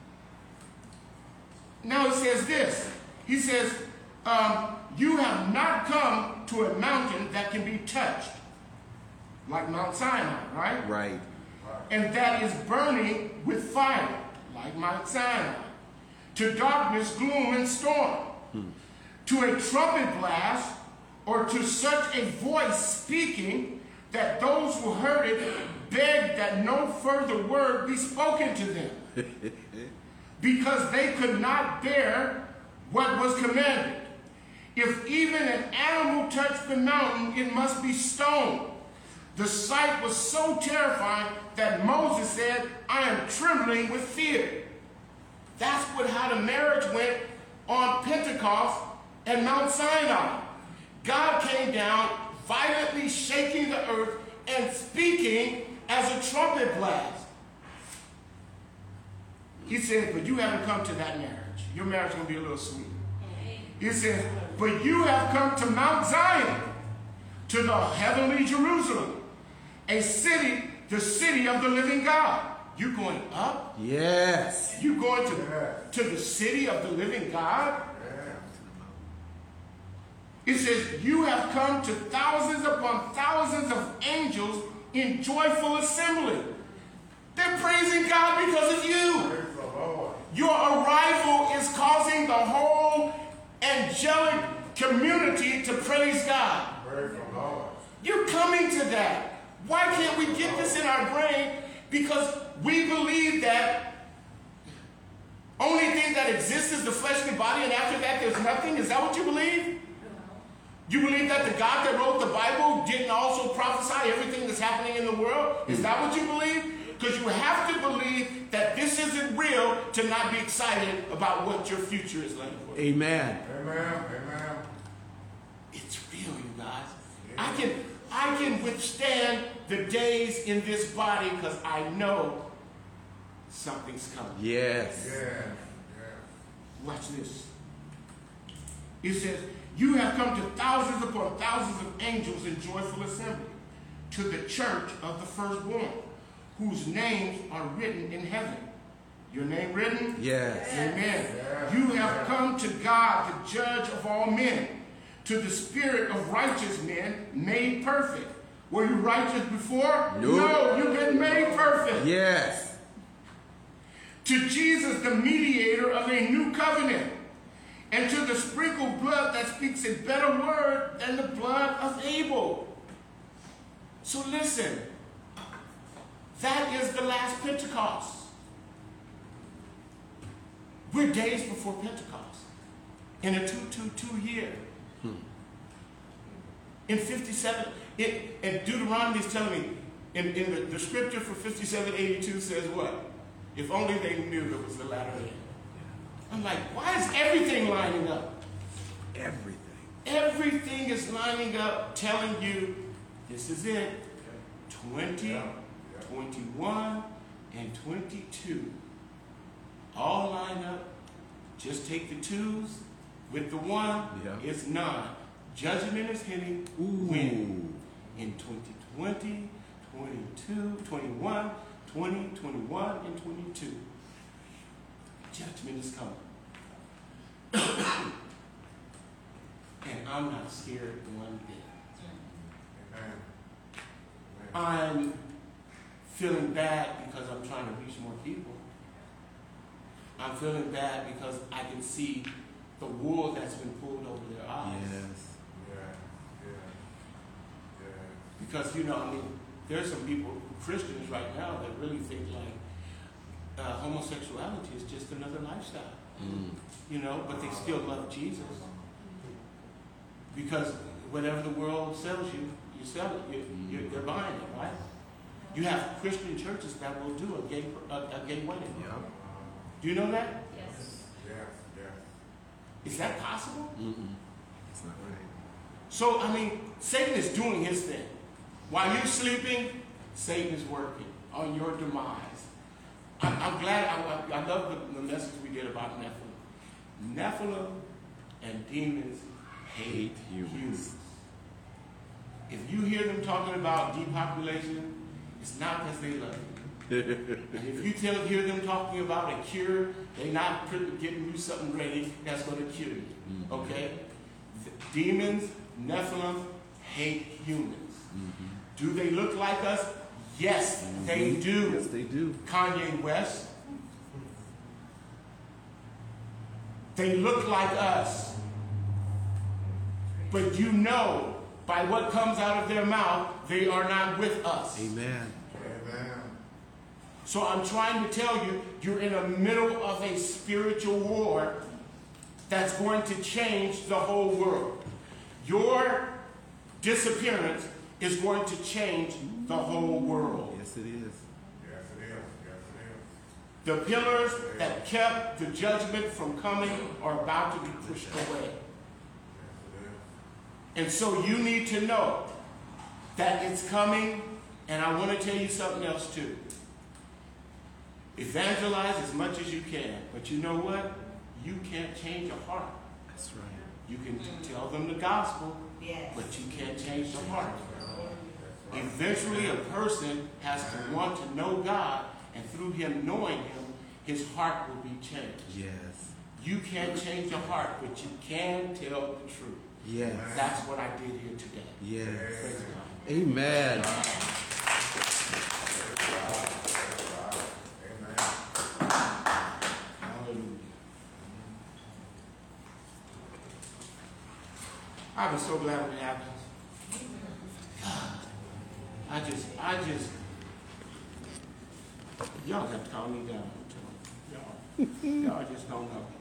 Now he says this. He says, um, you have not come to a mountain that can be touched, like Mount Sinai, right? Right. And that is burning with fire, like Mount Sinai, to darkness, gloom, and storm, to a trumpet blast, or to such a voice speaking that those who heard it begged that no further word be spoken to them, because they could not bear what was commanded. If even an animal touched the mountain, it must be stoned. The sight was so terrifying that Moses said, I am trembling with fear. That's what how the marriage went on Pentecost and Mount Sinai. God came down, violently shaking the earth and speaking as a trumpet blast. He said, but you haven't come to that marriage. Your marriage is going to be a little sweeter. He says, but you have come to Mount Zion, to the heavenly Jerusalem, a city, the city of the living God. You going up? Yes. You going to, Yeah. to the city of the living God? Yeah. It says, you have come to thousands upon thousands of angels in joyful assembly. They're praising God because of you. Praise the Lord. Your arrival is causing the whole angelic community to praise God. Praise the Lord. You're coming to that. Why can't we get this in our brain? Because we believe that only thing that exists is the fleshly body, and after that there's nothing. Is that what you believe? You believe that the God that wrote the Bible didn't also prophesy everything that's happening in the world? Is that what you believe? Because you have to believe that this isn't real to not be excited about what your future is like. Amen. Amen. Amen. It's real, you guys. I can, I can withstand the days in this body because I know something's coming. Yes. Yeah. Yeah. Watch this. It says, you have come to thousands upon thousands of angels in joyful assembly, to the church of the firstborn, whose names are written in heaven. Your name written? Yes. Amen. Yes. You have come to God, the judge of all men, to the spirit of righteous men made perfect. Were you righteous before? Nope. No, you've been made perfect. Yes. To Jesus, the mediator of a new covenant, and to the sprinkled blood that speaks a better word than the blood of Abel. So listen, that is the last Pentecost. We're days before Pentecost, in a two two two year. Hmm. In fifty-seven, it, and Deuteronomy is telling me, in, in the, the scripture for fifty-seven eighty-two says what? If only they knew it was the latter end. I'm like, why is everything lining up? Everything. Everything is lining up, telling you, this is it. twenty, twenty-one, and twenty-two. All line up. Just take the twos with the one. Yeah. It's nine. Judgment is hitting. Ooh. When? In twenty twenty, twenty-two, twenty-one, twenty, twenty-one, and twenty-two. Judgment is coming. And I'm not scared one bit. Amen. I'm feeling bad because I'm trying to reach more people. I'm feeling bad because I can see the wool that's been pulled over their eyes. Yes. Yeah. Yeah. Yeah. Because, you know, I mean, there's some people, Christians right now, that really think like uh, homosexuality is just another lifestyle. Mm. You know, but they still love Jesus. Because whatever the world sells you, you sell it. You, you, they're buying it, right? You have Christian churches that will do a gay, a, a gay wedding. Yeah. Do you know that? Yes. Yes. Yes. Is that possible? Mm-mm. That's not right. So, I mean, Satan is doing his thing. While you're sleeping, Satan is working on your demise. I'm, I'm glad, I, I, I love the, the message we did about Nephilim. Nephilim and demons hate, Hate humans. humans. If you hear them talking about depopulation, it's not because they love you. And if you tell, hear them talking about a cure, they're not getting you something ready that's going to cure you. Mm-hmm. Okay? The demons, Nephilim, hate humans. Mm-hmm. Do they look like us? Yes, they do. Yes, they do. Kanye West. They look like us. But you know, by what comes out of their mouth, they are not with us. Amen. Amen. So I'm trying to tell you, you're in the middle of a spiritual war that's going to change the whole world. Your disappearance is going to change the whole world. Yes, it is. Yes, it is. Yes, it is. The pillars that kept the judgment from coming are about to be pushed away. Yes, it is. And so you need to know that it's coming, and I want to tell you something else too. Evangelize as much as you can, but you know what? You can't change a heart. That's right. You can tell them the gospel, Yes. but you can't change the heart. Eventually, a person has to want to know God, and through him knowing him, his heart will be changed. Yes. You can't change a heart, but you can tell the truth. Yes. That's what I did here today. Yes. Praise God. Amen. Amen. Hallelujah. I was so glad when it happened. I just, I just, y'all have to calm me down. Y'all, y'all just don't know.